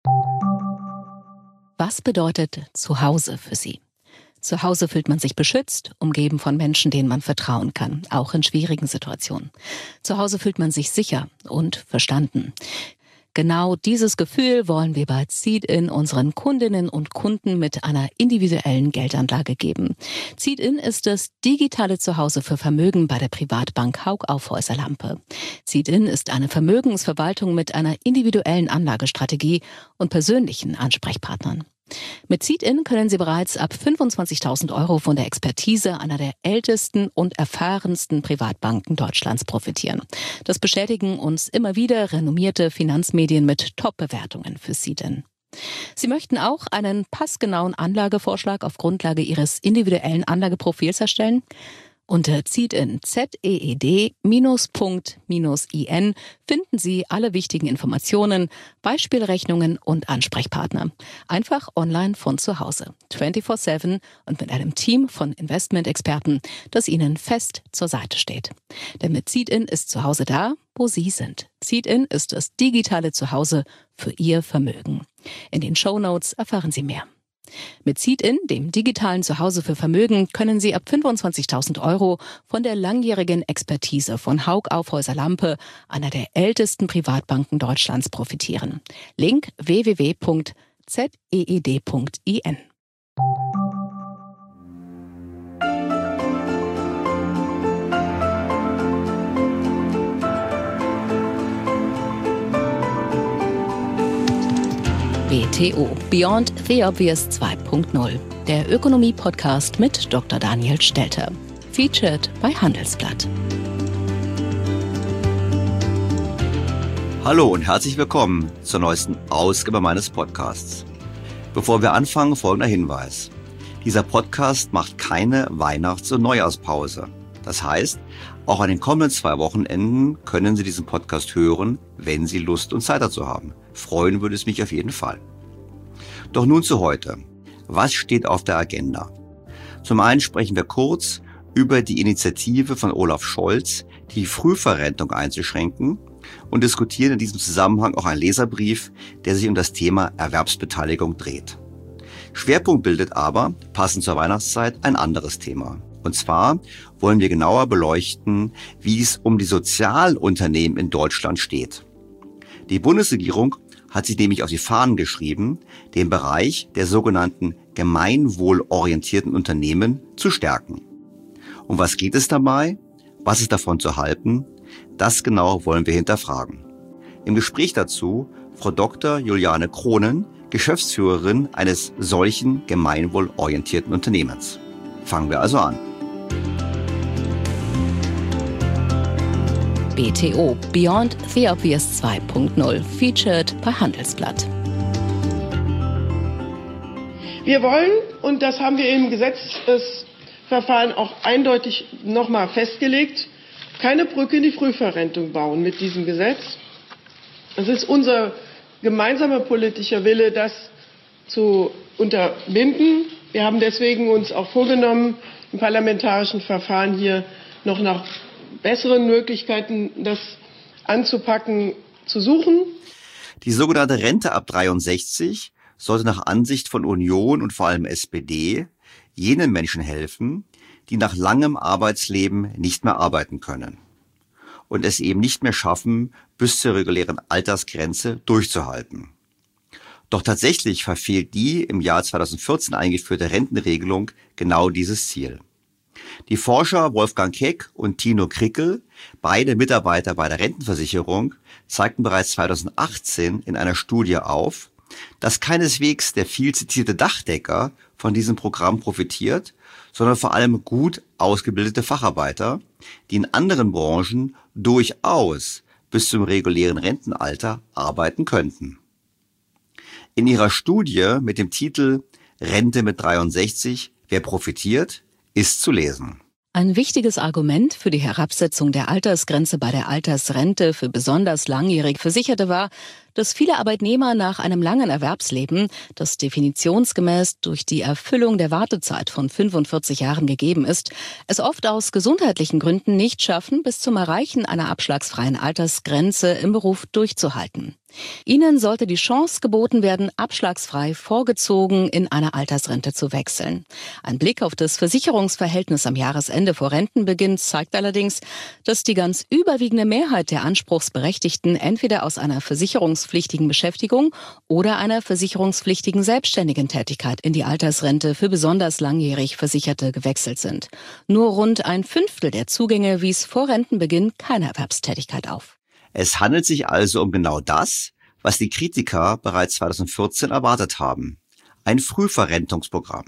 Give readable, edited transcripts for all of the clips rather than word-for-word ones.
Was bedeutet Zuhause für Sie? Zu Hause fühlt man sich beschützt, umgeben von Menschen, denen man vertrauen kann, auch in schwierigen Situationen. Zu Hause fühlt man sich sicher und verstanden. Genau dieses Gefühl wollen wir bei Seed-In unseren Kundinnen und Kunden mit einer individuellen Geldanlage geben. Seed-In ist das digitale Zuhause für Vermögen bei der Privatbank Hauck Aufhäuser Lampe. Seed-In ist eine Vermögensverwaltung mit einer individuellen Anlagestrategie und persönlichen Ansprechpartnern. Mit Seed-In können Sie bereits ab 25.000 € von der Expertise einer der ältesten und erfahrensten Privatbanken Deutschlands profitieren. Das bestätigen uns immer wieder renommierte Finanzmedien mit Top-Bewertungen für Seed-In. Sie möchten auch einen passgenauen Anlagevorschlag auf Grundlage Ihres individuellen Anlageprofils erstellen? Unter Seed-In, ZEED-.in finden Sie alle wichtigen Informationen, Beispielrechnungen und Ansprechpartner. Einfach online von zu Hause, 24/7 und mit einem Team von Investmentexperten, das Ihnen fest zur Seite steht. Denn mit Seed-In ist zu Hause da, wo Sie sind. Seed-In ist das digitale Zuhause für Ihr Vermögen. In den Shownotes erfahren Sie mehr. Mit Seed-In, dem digitalen Zuhause für Vermögen, können Sie ab 25.000 € von der langjährigen Expertise von Hauck Aufhäuser Lampe, einer der ältesten Privatbanken Deutschlands, profitieren. Link www.zeed.in. BTO Beyond the Obvious 2.0, der Ökonomie-Podcast mit Dr. Daniel Stelter. Featured bei Handelsblatt. Hallo und herzlich willkommen zur neuesten Ausgabe meines Podcasts. Bevor wir anfangen, folgender Hinweis. Dieser Podcast macht keine Weihnachts- und Neujahrspause. Das heißt, auch an den kommenden 2 Wochenenden können Sie diesen Podcast hören, wenn Sie Lust und Zeit dazu haben. Freuen würde es mich auf jeden Fall. Doch nun zu heute. Was steht auf der Agenda? Zum einen sprechen wir kurz über die Initiative von Olaf Scholz, die Frühverrentung einzuschränken, und diskutieren in diesem Zusammenhang auch einen Leserbrief, der sich um das Thema Erwerbsbeteiligung dreht. Schwerpunkt bildet aber, passend zur Weihnachtszeit, ein anderes Thema. Und zwar wollen wir genauer beleuchten, wie es um die Sozialunternehmen in Deutschland steht. Die Bundesregierung hat sich nämlich auf die Fahnen geschrieben, den Bereich der sogenannten gemeinwohlorientierten Unternehmen zu stärken. Um was geht es dabei? Was ist davon zu halten? Das genau wollen wir hinterfragen. Im Gespräch dazu Frau Dr. Juliane Kronen, Geschäftsführerin eines solchen gemeinwohlorientierten Unternehmens. Fangen wir also an. BTO Beyond the Obvious 2.0, featured bei Handelsblatt. Wir wollen, und das haben wir im Gesetzesverfahren auch eindeutig nochmal festgelegt, keine Brücke in die Frühverrentung bauen mit diesem Gesetz. Es ist unser gemeinsamer politischer Wille, das zu unterbinden. Wir haben deswegen uns auch vorgenommen, im parlamentarischen Verfahren hier noch nach besseren Möglichkeiten, das anzupacken, zu suchen. Die sogenannte Rente ab 63 sollte nach Ansicht von Union und vor allem SPD jenen Menschen helfen, die nach langem Arbeitsleben nicht mehr arbeiten können und es eben nicht mehr schaffen, bis zur regulären Altersgrenze durchzuhalten. Doch tatsächlich verfehlt die im Jahr 2014 eingeführte Rentenregelung genau dieses Ziel. Die Forscher Wolfgang Keck und Tino Krickel, beide Mitarbeiter bei der Rentenversicherung, zeigten bereits 2018 in einer Studie auf, dass keineswegs der viel zitierte Dachdecker von diesem Programm profitiert, sondern vor allem gut ausgebildete Facharbeiter, die in anderen Branchen durchaus bis zum regulären Rentenalter arbeiten könnten. In ihrer Studie mit dem Titel Rente mit 63, wer profitiert, ist zu lesen. Ein wichtiges Argument für die Herabsetzung der Altersgrenze bei der Altersrente für besonders langjährig Versicherte war, dass viele Arbeitnehmer nach einem langen Erwerbsleben, das definitionsgemäß durch die Erfüllung der Wartezeit von 45 Jahren gegeben ist, es oft aus gesundheitlichen Gründen nicht schaffen, bis zum Erreichen einer abschlagsfreien Altersgrenze im Beruf durchzuhalten. Ihnen sollte die Chance geboten werden, abschlagsfrei vorgezogen in eine Altersrente zu wechseln. Ein Blick auf das Versicherungsverhältnis am Jahresende vor Rentenbeginn zeigt allerdings, dass die ganz überwiegende Mehrheit der Anspruchsberechtigten entweder aus einer versicherungspflichtigen Beschäftigung oder einer versicherungspflichtigen selbstständigen Tätigkeit in die Altersrente für besonders langjährig Versicherte gewechselt sind. Nur rund 1/5 der Zugänge wies vor Rentenbeginn keine Erwerbstätigkeit auf. Es handelt sich also um genau das, was die Kritiker bereits 2014 erwartet haben. Ein Frühverrentungsprogramm.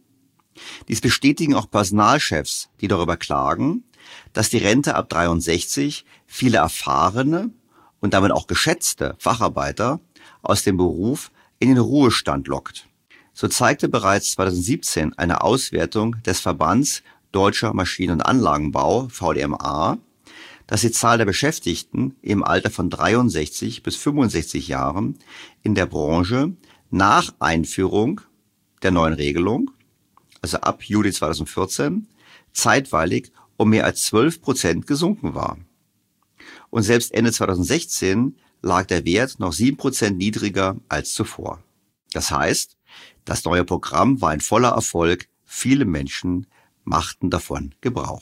Dies bestätigen auch Personalchefs, die darüber klagen, dass die Rente ab 63 viele erfahrene und damit auch geschätzte Facharbeiter aus dem Beruf in den Ruhestand lockt. So zeigte bereits 2017 eine Auswertung des Verbands Deutscher Maschinen- und Anlagenbau, VDMA, dass die Zahl der Beschäftigten im Alter von 63 bis 65 Jahren in der Branche nach Einführung der neuen Regelung, also ab Juli 2014, zeitweilig um mehr als 12% gesunken war. Und selbst Ende 2016 lag der Wert noch 7% niedriger als zuvor. Das heißt, das neue Programm war ein voller Erfolg, viele Menschen machten davon Gebrauch.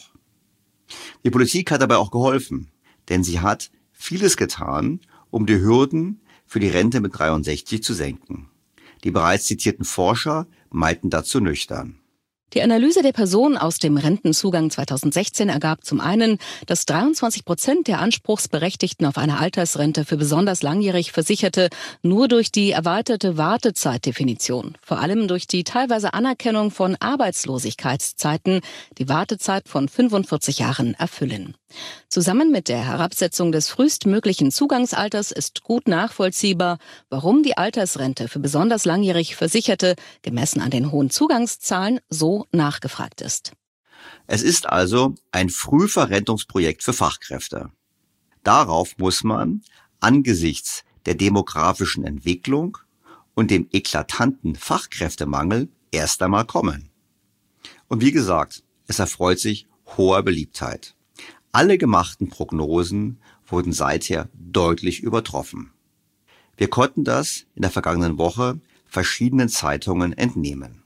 Die Politik hat dabei auch geholfen, denn sie hat vieles getan, um die Hürden für die Rente mit 63 zu senken. Die bereits zitierten Forscher meinten dazu nüchtern. Die Analyse der Personen aus dem Rentenzugang 2016 ergab zum einen, dass 23% der Anspruchsberechtigten auf eine Altersrente für besonders langjährig Versicherte nur durch die erweiterte Wartezeitdefinition, vor allem durch die teilweise Anerkennung von Arbeitslosigkeitszeiten, die Wartezeit von 45 Jahren erfüllen. Zusammen mit der Herabsetzung des frühestmöglichen Zugangsalters ist gut nachvollziehbar, warum die Altersrente für besonders langjährig Versicherte, gemessen an den hohen Zugangszahlen, so nachgefragt ist. Es ist also ein Frühverrentungsprojekt für Fachkräfte. Darauf muss man angesichts der demografischen Entwicklung und dem eklatanten Fachkräftemangel erst einmal kommen. Und wie gesagt, es erfreut sich hoher Beliebtheit. Alle gemachten Prognosen wurden seither deutlich übertroffen. Wir konnten das in der vergangenen Woche verschiedenen Zeitungen entnehmen.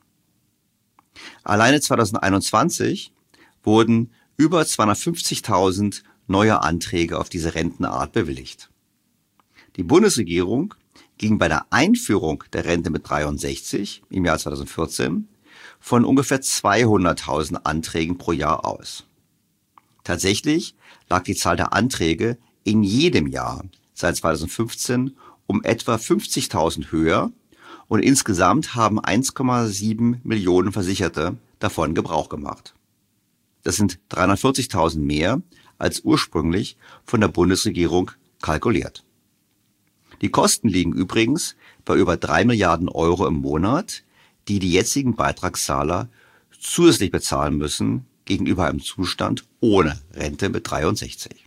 Alleine 2021 wurden über 250.000 neue Anträge auf diese Rentenart bewilligt. Die Bundesregierung ging bei der Einführung der Rente mit 63 im Jahr 2014 von ungefähr 200.000 Anträgen pro Jahr aus. Tatsächlich lag die Zahl der Anträge in jedem Jahr seit 2015 um etwa 50.000 höher und insgesamt haben 1,7 Millionen Versicherte davon Gebrauch gemacht. Das sind 340.000 mehr als ursprünglich von der Bundesregierung kalkuliert. Die Kosten liegen übrigens bei über 3 Milliarden Euro im Monat, die die jetzigen Beitragszahler zusätzlich bezahlen müssen gegenüber einem Zustand ohne Rente mit 63.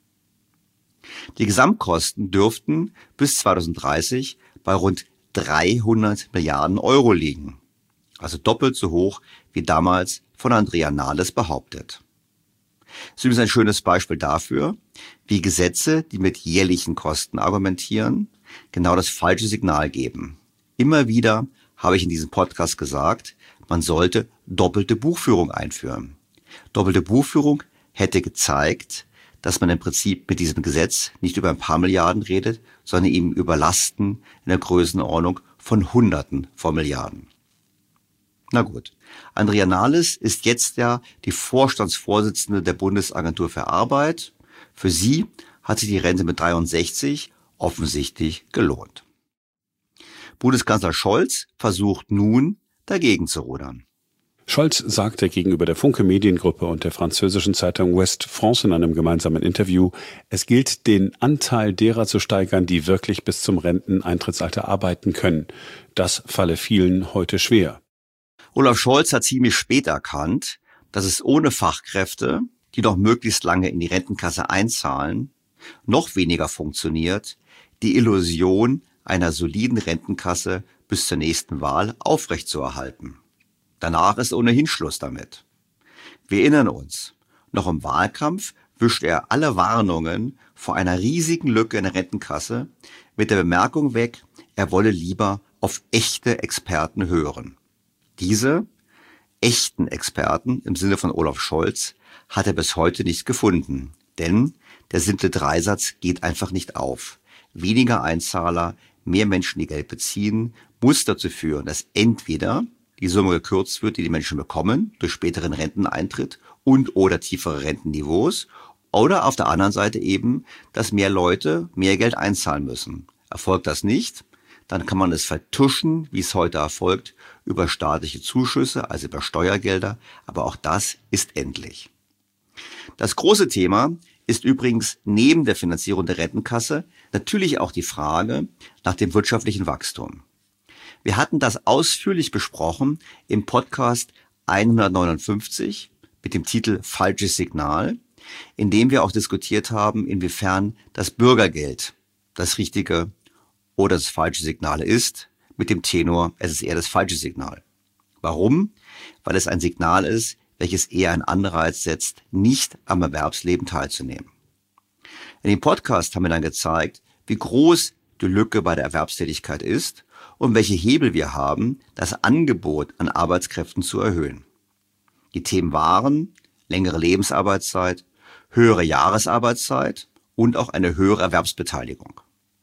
Die Gesamtkosten dürften bis 2030 bei rund 300 Milliarden Euro liegen, also doppelt so hoch wie damals von Andrea Nahles behauptet. Das ist übrigens ein schönes Beispiel dafür, wie Gesetze, die mit jährlichen Kosten argumentieren, genau das falsche Signal geben. Immer wieder habe ich in diesem Podcast gesagt, man sollte doppelte Buchführung einführen. Doppelte Buchführung hätte gezeigt, dass man im Prinzip mit diesem Gesetz nicht über ein paar Milliarden redet, sondern eben über Lasten in der Größenordnung von Hunderten von Milliarden. Na gut, Andrea Nahles ist jetzt ja die Vorstandsvorsitzende der Bundesagentur für Arbeit. Für sie hat sich die Rente mit 63 offensichtlich gelohnt. Bundeskanzler Scholz versucht nun, dagegen zu rudern. Scholz sagte gegenüber der Funke Mediengruppe und der französischen Zeitung West France in einem gemeinsamen Interview, es gilt, den Anteil derer zu steigern, die wirklich bis zum Renteneintrittsalter arbeiten können. Das falle vielen heute schwer. Olaf Scholz hat ziemlich spät erkannt, dass es ohne Fachkräfte, die noch möglichst lange in die Rentenkasse einzahlen, noch weniger funktioniert, die Illusion einer soliden Rentenkasse bis zur nächsten Wahl aufrechtzuerhalten. Danach ist ohnehin Schluss damit. Wir erinnern uns, noch im Wahlkampf wischte er alle Warnungen vor einer riesigen Lücke in der Rentenkasse mit der Bemerkung weg, er wolle lieber auf echte Experten hören. Diese echten Experten im Sinne von Olaf Scholz hat er bis heute nicht gefunden, denn der simple Dreisatz geht einfach nicht auf. Weniger Einzahler, mehr Menschen, die Geld beziehen, muss dazu führen, dass entweder die Summe gekürzt wird, die die Menschen bekommen, durch späteren Renteneintritt und oder tiefere Rentenniveaus, oder auf der anderen Seite eben, dass mehr Leute mehr Geld einzahlen müssen. Erfolgt das nicht, dann kann man es vertuschen, wie es heute erfolgt, über staatliche Zuschüsse, also über Steuergelder, aber auch das ist endlich. Das große Thema ist übrigens neben der Finanzierung der Rentenkasse natürlich auch die Frage nach dem wirtschaftlichen Wachstum. Wir hatten das ausführlich besprochen im Podcast 159 mit dem Titel Falsches Signal, in dem wir auch diskutiert haben, inwiefern das Bürgergeld das richtige oder das falsche Signal ist, mit dem Tenor, es ist eher das falsche Signal. Warum? Weil es ein Signal ist, welches eher einen Anreiz setzt, nicht am Erwerbsleben teilzunehmen. In dem Podcast haben wir dann gezeigt, wie groß die Lücke bei der Erwerbstätigkeit ist und welche Hebel wir haben, das Angebot an Arbeitskräften zu erhöhen. Die Themen waren längere Lebensarbeitszeit, höhere Jahresarbeitszeit und auch eine höhere Erwerbsbeteiligung.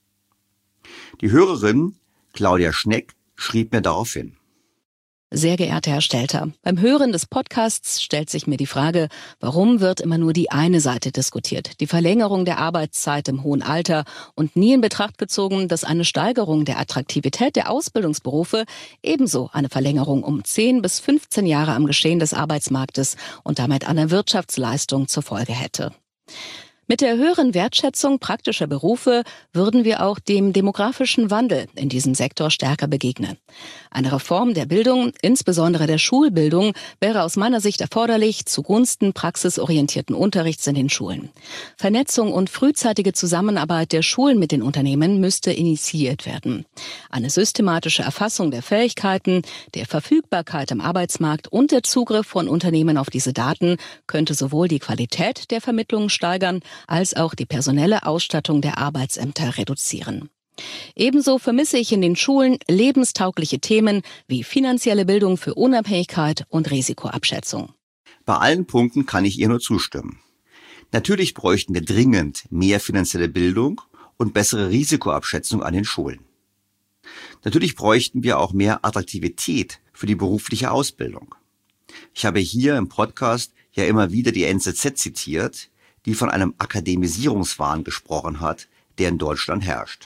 Die Hörerin Claudia Schneck schrieb mir daraufhin: Sehr geehrter Herr Stelter, beim Hören des Podcasts stellt sich mir die Frage, warum wird immer nur die eine Seite diskutiert, die Verlängerung der Arbeitszeit im hohen Alter, und nie in Betracht gezogen, dass eine Steigerung der Attraktivität der Ausbildungsberufe ebenso eine Verlängerung um 10 bis 15 Jahre am Geschehen des Arbeitsmarktes und damit an der Wirtschaftsleistung zur Folge hätte. Mit der höheren Wertschätzung praktischer Berufe würden wir auch dem demografischen Wandel in diesem Sektor stärker begegnen. Eine Reform der Bildung, insbesondere der Schulbildung, wäre aus meiner Sicht erforderlich zugunsten praxisorientierten Unterrichts in den Schulen. Vernetzung und frühzeitige Zusammenarbeit der Schulen mit den Unternehmen müsste initiiert werden. Eine systematische Erfassung der Fähigkeiten, der Verfügbarkeit am Arbeitsmarkt und der Zugriff von Unternehmen auf diese Daten könnte sowohl die Qualität der Vermittlung steigern, als auch die personelle Ausstattung der Arbeitsämter reduzieren. Ebenso vermisse ich in den Schulen lebenstaugliche Themen wie finanzielle Bildung für Unabhängigkeit und Risikoabschätzung. Bei allen Punkten kann ich ihr nur zustimmen. Natürlich bräuchten wir dringend mehr finanzielle Bildung und bessere Risikoabschätzung an den Schulen. Natürlich bräuchten wir auch mehr Attraktivität für die berufliche Ausbildung. Ich habe hier im Podcast ja immer wieder die NZZ zitiert, die von einem Akademisierungswahn gesprochen hat, der in Deutschland herrscht.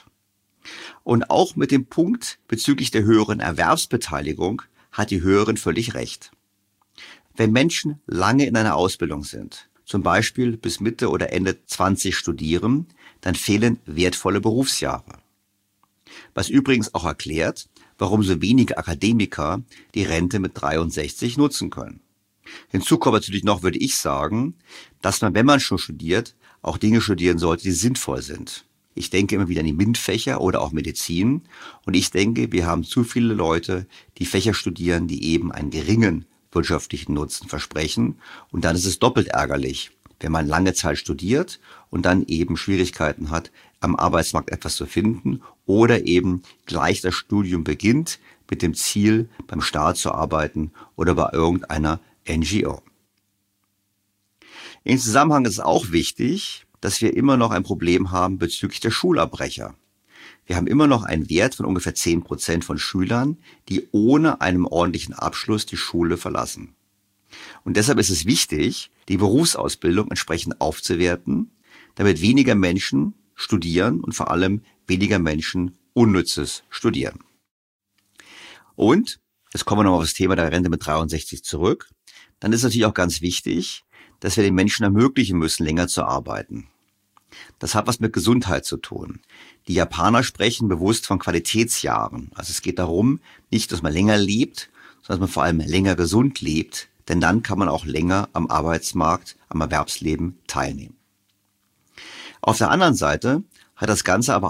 Und auch mit dem Punkt bezüglich der höheren Erwerbsbeteiligung hat die Hörerin völlig recht. Wenn Menschen lange in einer Ausbildung sind, zum Beispiel bis Mitte oder Ende 20 studieren, dann fehlen wertvolle Berufsjahre. Was übrigens auch erklärt, warum so wenige Akademiker die Rente mit 63 nutzen können. Hinzu kommt natürlich noch, würde ich sagen, dass man, wenn man schon studiert, auch Dinge studieren sollte, die sinnvoll sind. Ich denke immer wieder an die MINT-Fächer oder auch Medizin. Und ich denke, wir haben zu viele Leute, die Fächer studieren, die eben einen geringen wirtschaftlichen Nutzen versprechen. Und dann ist es doppelt ärgerlich, wenn man lange Zeit studiert und dann eben Schwierigkeiten hat, am Arbeitsmarkt etwas zu finden oder eben gleich das Studium beginnt mit dem Ziel, beim Staat zu arbeiten oder bei irgendeiner NGO. Im Zusammenhang ist es auch wichtig, dass wir immer noch ein Problem haben bezüglich der Schulabbrecher. Wir haben immer noch einen Wert von ungefähr 10% von Schülern, die ohne einen ordentlichen Abschluss die Schule verlassen. Und deshalb ist es wichtig, die Berufsausbildung entsprechend aufzuwerten, damit weniger Menschen studieren und vor allem weniger Menschen Unnützes studieren. Und, jetzt kommen wir nochmal auf das Thema der Rente mit 63 zurück, dann ist natürlich auch ganz wichtig, dass wir den Menschen ermöglichen müssen, länger zu arbeiten. Das hat was mit Gesundheit zu tun. Die Japaner sprechen bewusst von Qualitätsjahren. Also es geht darum, nicht, dass man länger lebt, sondern dass man vor allem länger gesund lebt, denn dann kann man auch länger am Arbeitsmarkt, am Erwerbsleben teilnehmen. Auf der anderen Seite hat das Ganze aber auch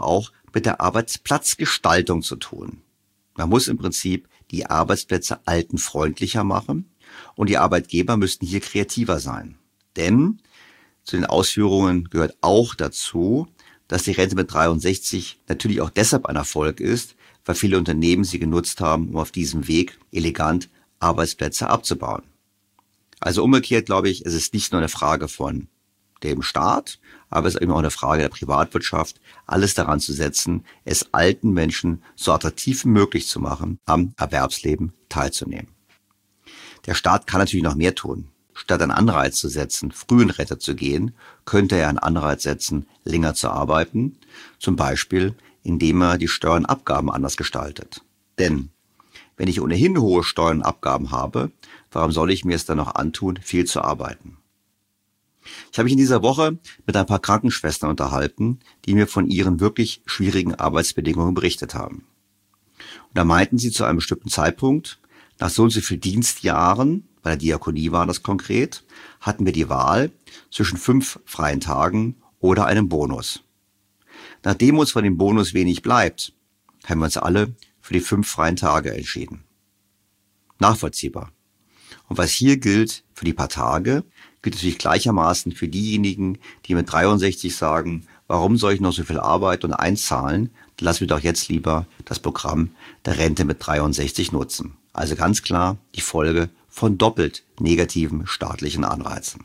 mit der Arbeitsplatzgestaltung zu tun. Man muss im Prinzip die Arbeitsplätze altenfreundlicher machen und die Arbeitgeber müssten hier kreativer sein. Denn zu den Ausführungen gehört auch dazu, dass die Rente mit 63 natürlich auch deshalb ein Erfolg ist, weil viele Unternehmen sie genutzt haben, um auf diesem Weg elegant Arbeitsplätze abzubauen. Also umgekehrt glaube ich, es ist nicht nur eine Frage von dem Staat, aber es ist eben auch eine Frage der Privatwirtschaft, alles daran zu setzen, es alten Menschen so attraktiv wie möglich zu machen, am Erwerbsleben teilzunehmen. Der Staat kann natürlich noch mehr tun. Statt einen Anreiz zu setzen, früh in Rente zu gehen, könnte er einen Anreiz setzen, länger zu arbeiten, zum Beispiel indem er die Steuern und Abgaben anders gestaltet. Denn wenn ich ohnehin hohe Steuern und Abgaben habe, warum soll ich mir es dann noch antun, viel zu arbeiten? Ich habe mich in dieser Woche mit ein paar Krankenschwestern unterhalten, die mir von ihren wirklich schwierigen Arbeitsbedingungen berichtet haben. Und da meinten sie zu einem bestimmten Zeitpunkt, nach so und so vielen Dienstjahren, bei der Diakonie war das konkret, hatten wir die Wahl zwischen 5 freien Tagen oder einem Bonus. Nachdem uns von dem Bonus wenig bleibt, haben wir uns alle für die 5 freien Tage entschieden. Nachvollziehbar. Und was hier gilt für die paar Tage, gilt natürlich gleichermaßen für diejenigen, die mit 63 sagen, warum soll ich noch so viel arbeiten und einzahlen, dann lassen wir doch jetzt lieber das Programm der Rente mit 63 nutzen. Also ganz klar die Folge von doppelt negativen staatlichen Anreizen.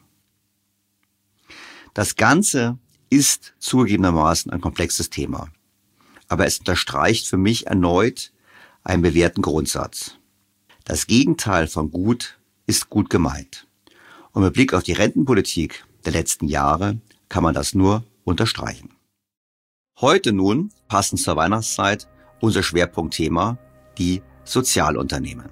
Das Ganze ist zugegebenermaßen ein komplexes Thema, aber es unterstreicht für mich erneut einen bewährten Grundsatz. Das Gegenteil von gut ist gut gemeint. Und mit Blick auf die Rentenpolitik der letzten Jahre kann man das nur unterstreichen. Heute nun, passend zur Weihnachtszeit, unser Schwerpunktthema, die Sozialunternehmen.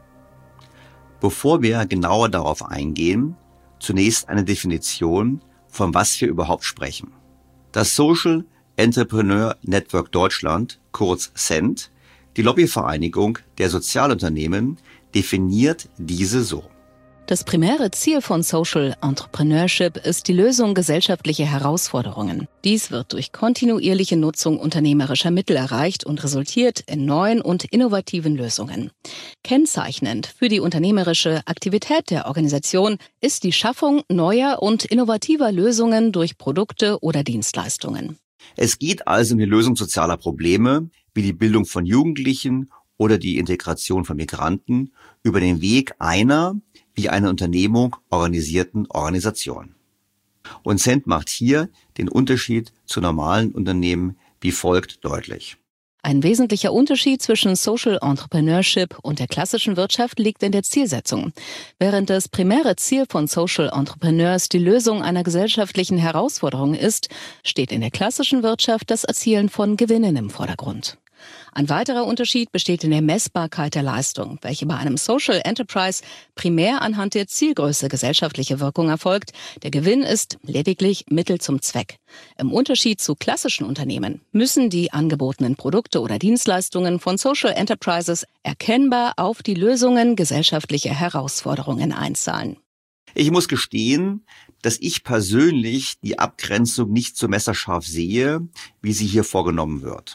Bevor wir genauer darauf eingehen, zunächst eine Definition, von was wir überhaupt sprechen. Das Social Entrepreneur Network Deutschland, kurz SENT, die Lobbyvereinigung der Sozialunternehmen, definiert diese so. Das primäre Ziel von Social Entrepreneurship ist die Lösung gesellschaftlicher Herausforderungen. Dies wird durch kontinuierliche Nutzung unternehmerischer Mittel erreicht und resultiert in neuen und innovativen Lösungen. Kennzeichnend für die unternehmerische Aktivität der Organisation ist die Schaffung neuer und innovativer Lösungen durch Produkte oder Dienstleistungen. Es geht also um die Lösung sozialer Probleme, wie die Bildung von Jugendlichen oder die Integration von Migranten, über den Weg einer, wie eine Unternehmung organisierten Organisation. Und SENT macht hier den Unterschied zu normalen Unternehmen wie folgt deutlich. Ein wesentlicher Unterschied zwischen Social Entrepreneurship und der klassischen Wirtschaft liegt in der Zielsetzung. Während das primäre Ziel von Social Entrepreneurs die Lösung einer gesellschaftlichen Herausforderung ist, steht in der klassischen Wirtschaft das Erzielen von Gewinnen im Vordergrund. Ein weiterer Unterschied besteht in der Messbarkeit der Leistung, welche bei einem Social Enterprise primär anhand der Zielgröße gesellschaftliche Wirkung erfolgt. Der Gewinn ist lediglich Mittel zum Zweck. Im Unterschied zu klassischen Unternehmen müssen die angebotenen Produkte oder Dienstleistungen von Social Enterprises erkennbar auf die Lösungen gesellschaftlicher Herausforderungen einzahlen. Ich muss gestehen, dass ich persönlich die Abgrenzung nicht so messerscharf sehe, wie sie hier vorgenommen wird.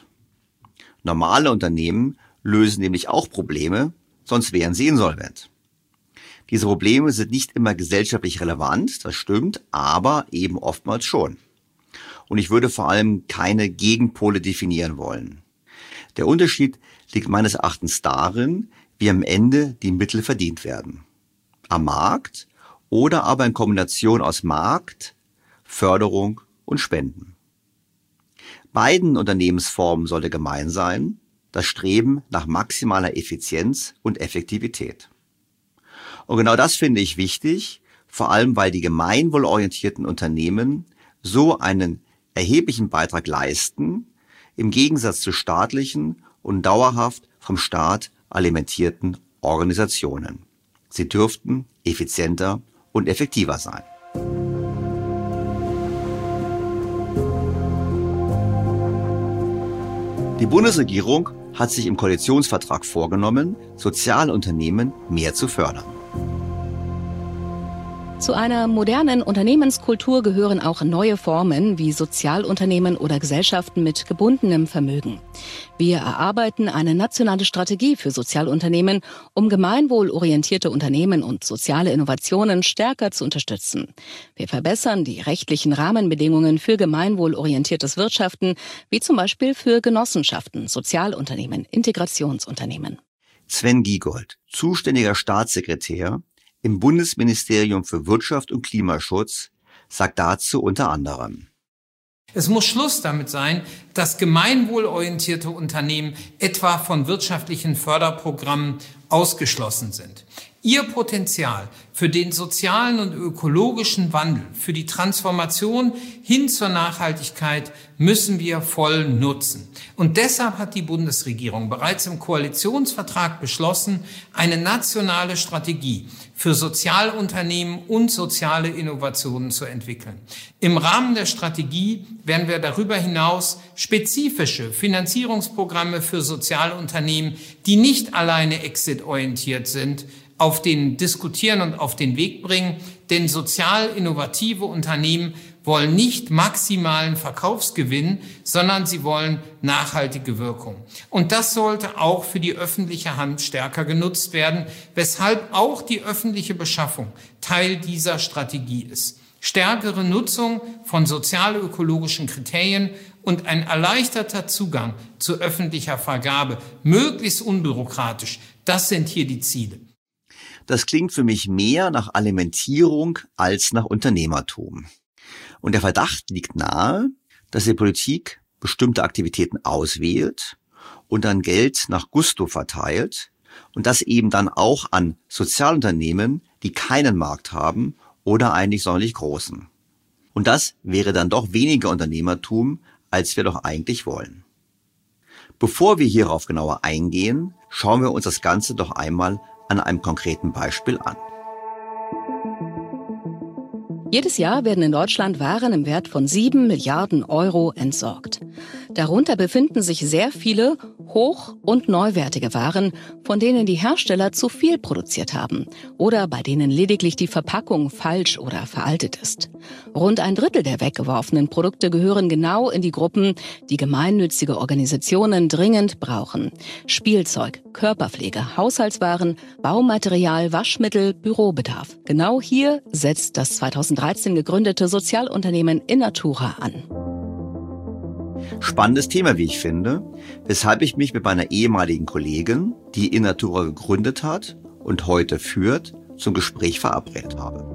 Normale Unternehmen lösen nämlich auch Probleme, sonst wären sie insolvent. Diese Probleme sind nicht immer gesellschaftlich relevant, das stimmt, aber eben oftmals schon. Und ich würde vor allem keine Gegenpole definieren wollen. Der Unterschied liegt meines Erachtens darin, wie am Ende die Mittel verdient werden. Am Markt oder aber in Kombination aus Markt, Förderung und Spenden. Beiden Unternehmensformen sollte gemein sein, das Streben nach maximaler Effizienz und Effektivität. Und genau das finde ich wichtig, vor allem weil die gemeinwohlorientierten Unternehmen so einen erheblichen Beitrag leisten, im Gegensatz zu staatlichen und dauerhaft vom Staat alimentierten Organisationen. Sie dürften effizienter und effektiver sein. Die Bundesregierung hat sich im Koalitionsvertrag vorgenommen, Sozialunternehmen mehr zu fördern. Zu einer modernen Unternehmenskultur gehören auch neue Formen wie Sozialunternehmen oder Gesellschaften mit gebundenem Vermögen. Wir erarbeiten eine nationale Strategie für Sozialunternehmen, um gemeinwohlorientierte Unternehmen und soziale Innovationen stärker zu unterstützen. Wir verbessern die rechtlichen Rahmenbedingungen für gemeinwohlorientiertes Wirtschaften, wie zum Beispiel für Genossenschaften, Sozialunternehmen, Integrationsunternehmen. Sven Giegold, zuständiger Staatssekretär im Bundesministerium für Wirtschaft und Klimaschutz, sagt dazu unter anderem: Es muss Schluss damit sein, dass gemeinwohlorientierte Unternehmen etwa von wirtschaftlichen Förderprogrammen ausgeschlossen sind. Ihr Potenzial für den sozialen und ökologischen Wandel, für die Transformation hin zur Nachhaltigkeit müssen wir voll nutzen. Und deshalb hat die Bundesregierung bereits im Koalitionsvertrag beschlossen, eine nationale Strategie für Sozialunternehmen und soziale Innovationen zu entwickeln. Im Rahmen der Strategie werden wir darüber hinaus spezifische Finanzierungsprogramme für Sozialunternehmen, die nicht alleine exit-orientiert sind, auf den diskutieren und auf den Weg bringen, denn sozial innovative Unternehmen wollen nicht maximalen Verkaufsgewinn, sondern sie wollen nachhaltige Wirkung. Und das sollte auch für die öffentliche Hand stärker genutzt werden, weshalb auch die öffentliche Beschaffung Teil dieser Strategie ist. Stärkere Nutzung von sozial-ökologischen Kriterien und ein erleichterter Zugang zu öffentlicher Vergabe, möglichst unbürokratisch, das sind hier die Ziele. Das klingt für mich mehr nach Alimentierung als nach Unternehmertum. Und der Verdacht liegt nahe, dass die Politik bestimmte Aktivitäten auswählt und dann Geld nach Gusto verteilt und das eben dann auch an Sozialunternehmen, die keinen Markt haben oder einen nicht sonderlich großen. Und das wäre dann doch weniger Unternehmertum, als wir doch eigentlich wollen. Bevor wir hierauf genauer eingehen, schauen wir uns das Ganze doch einmal an einem konkreten Beispiel an. Jedes Jahr werden in Deutschland Waren im Wert von 7 Milliarden Euro entsorgt. Darunter befinden sich sehr viele hoch- und neuwertige Waren, von denen die Hersteller zu viel produziert haben oder bei denen lediglich die Verpackung falsch oder veraltet ist. Rund ein Drittel der weggeworfenen Produkte gehören genau in die Gruppen, die gemeinnützige Organisationen dringend brauchen. Spielzeug, Körperpflege, Haushaltswaren, Baumaterial, Waschmittel, Bürobedarf. Genau hier setzt das 2013 gegründete Sozialunternehmen Innatura an. Spannendes Thema, wie ich finde, weshalb ich mich mit meiner ehemaligen Kollegin, die Innatura gegründet hat und heute führt, zum Gespräch verabredet habe.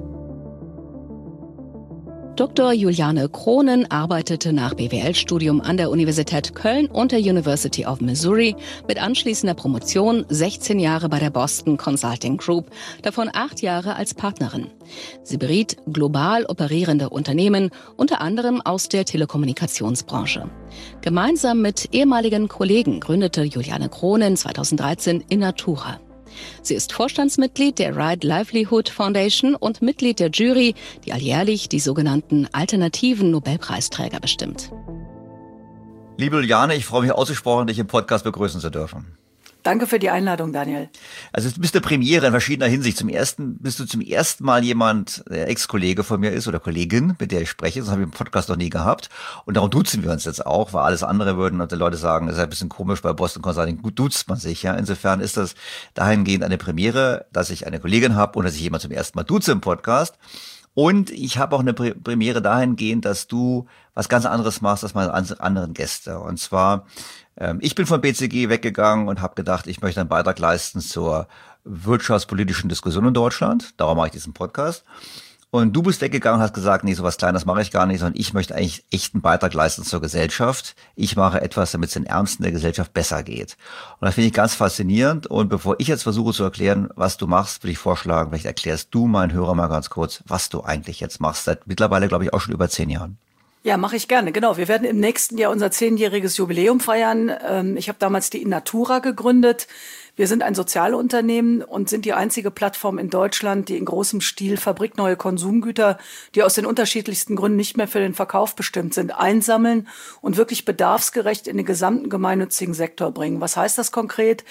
Dr. Juliane Kronen arbeitete nach BWL-Studium an der Universität Köln und der University of Missouri mit anschließender Promotion 16 Jahre bei der Boston Consulting Group, davon 8 Jahre als Partnerin. Sie beriet global operierende Unternehmen, unter anderem aus der Telekommunikationsbranche. Gemeinsam mit ehemaligen Kollegen gründete Juliane Kronen 2013 Innatura. Sie ist Vorstandsmitglied der Right Livelihood Foundation und Mitglied der Jury, die alljährlich die sogenannten alternativen Nobelpreisträger bestimmt. Liebe Juliane, ich freue mich ausgesprochen, dich im Podcast begrüßen zu dürfen. Danke für die Einladung, Daniel. Also du bist eine Premiere in verschiedener Hinsicht. Bist du zum ersten Mal jemand, der Ex-Kollege von mir ist oder Kollegin, mit der ich spreche. Das haben wir im Podcast noch nie gehabt. Und darum duzen wir uns jetzt auch, weil alles andere würden und die Leute sagen, das ist ein bisschen komisch bei Boston Consulting. Gut duzt man sich, ja. Insofern ist das dahingehend eine Premiere, dass ich eine Kollegin habe und dass ich jemand zum ersten Mal duze im Podcast. Und ich habe auch eine Premiere dahingehend, dass du was ganz anderes machst als meine anderen Gäste. Und zwar, ich bin von BCG weggegangen und habe gedacht, ich möchte einen Beitrag leisten zur wirtschaftspolitischen Diskussion in Deutschland. Darum mache ich diesen Podcast. Und du bist weggegangen und hast gesagt, nee, sowas Kleines mache ich gar nicht, sondern ich möchte eigentlich echt einen Beitrag leisten zur Gesellschaft. Ich mache etwas, damit es den Ärmsten der Gesellschaft besser geht. Und das finde ich ganz faszinierend. Und bevor ich jetzt versuche zu erklären, was du machst, würde ich vorschlagen, vielleicht erklärst du meinen Hörern mal ganz kurz, was du eigentlich jetzt machst. Seit mittlerweile, glaube ich, auch schon über 10 Jahren. Ja, mache ich gerne, genau. Wir werden im nächsten Jahr unser 10-jähriges Jubiläum feiern. Ich habe damals die Innatura gegründet. Wir sind ein Sozialunternehmen und sind die einzige Plattform in Deutschland, die in großem Stil fabrikneue Konsumgüter, die aus den unterschiedlichsten Gründen nicht mehr für den Verkauf bestimmt sind, einsammeln und wirklich bedarfsgerecht in den gesamten gemeinnützigen Sektor bringen. Was heißt das konkret?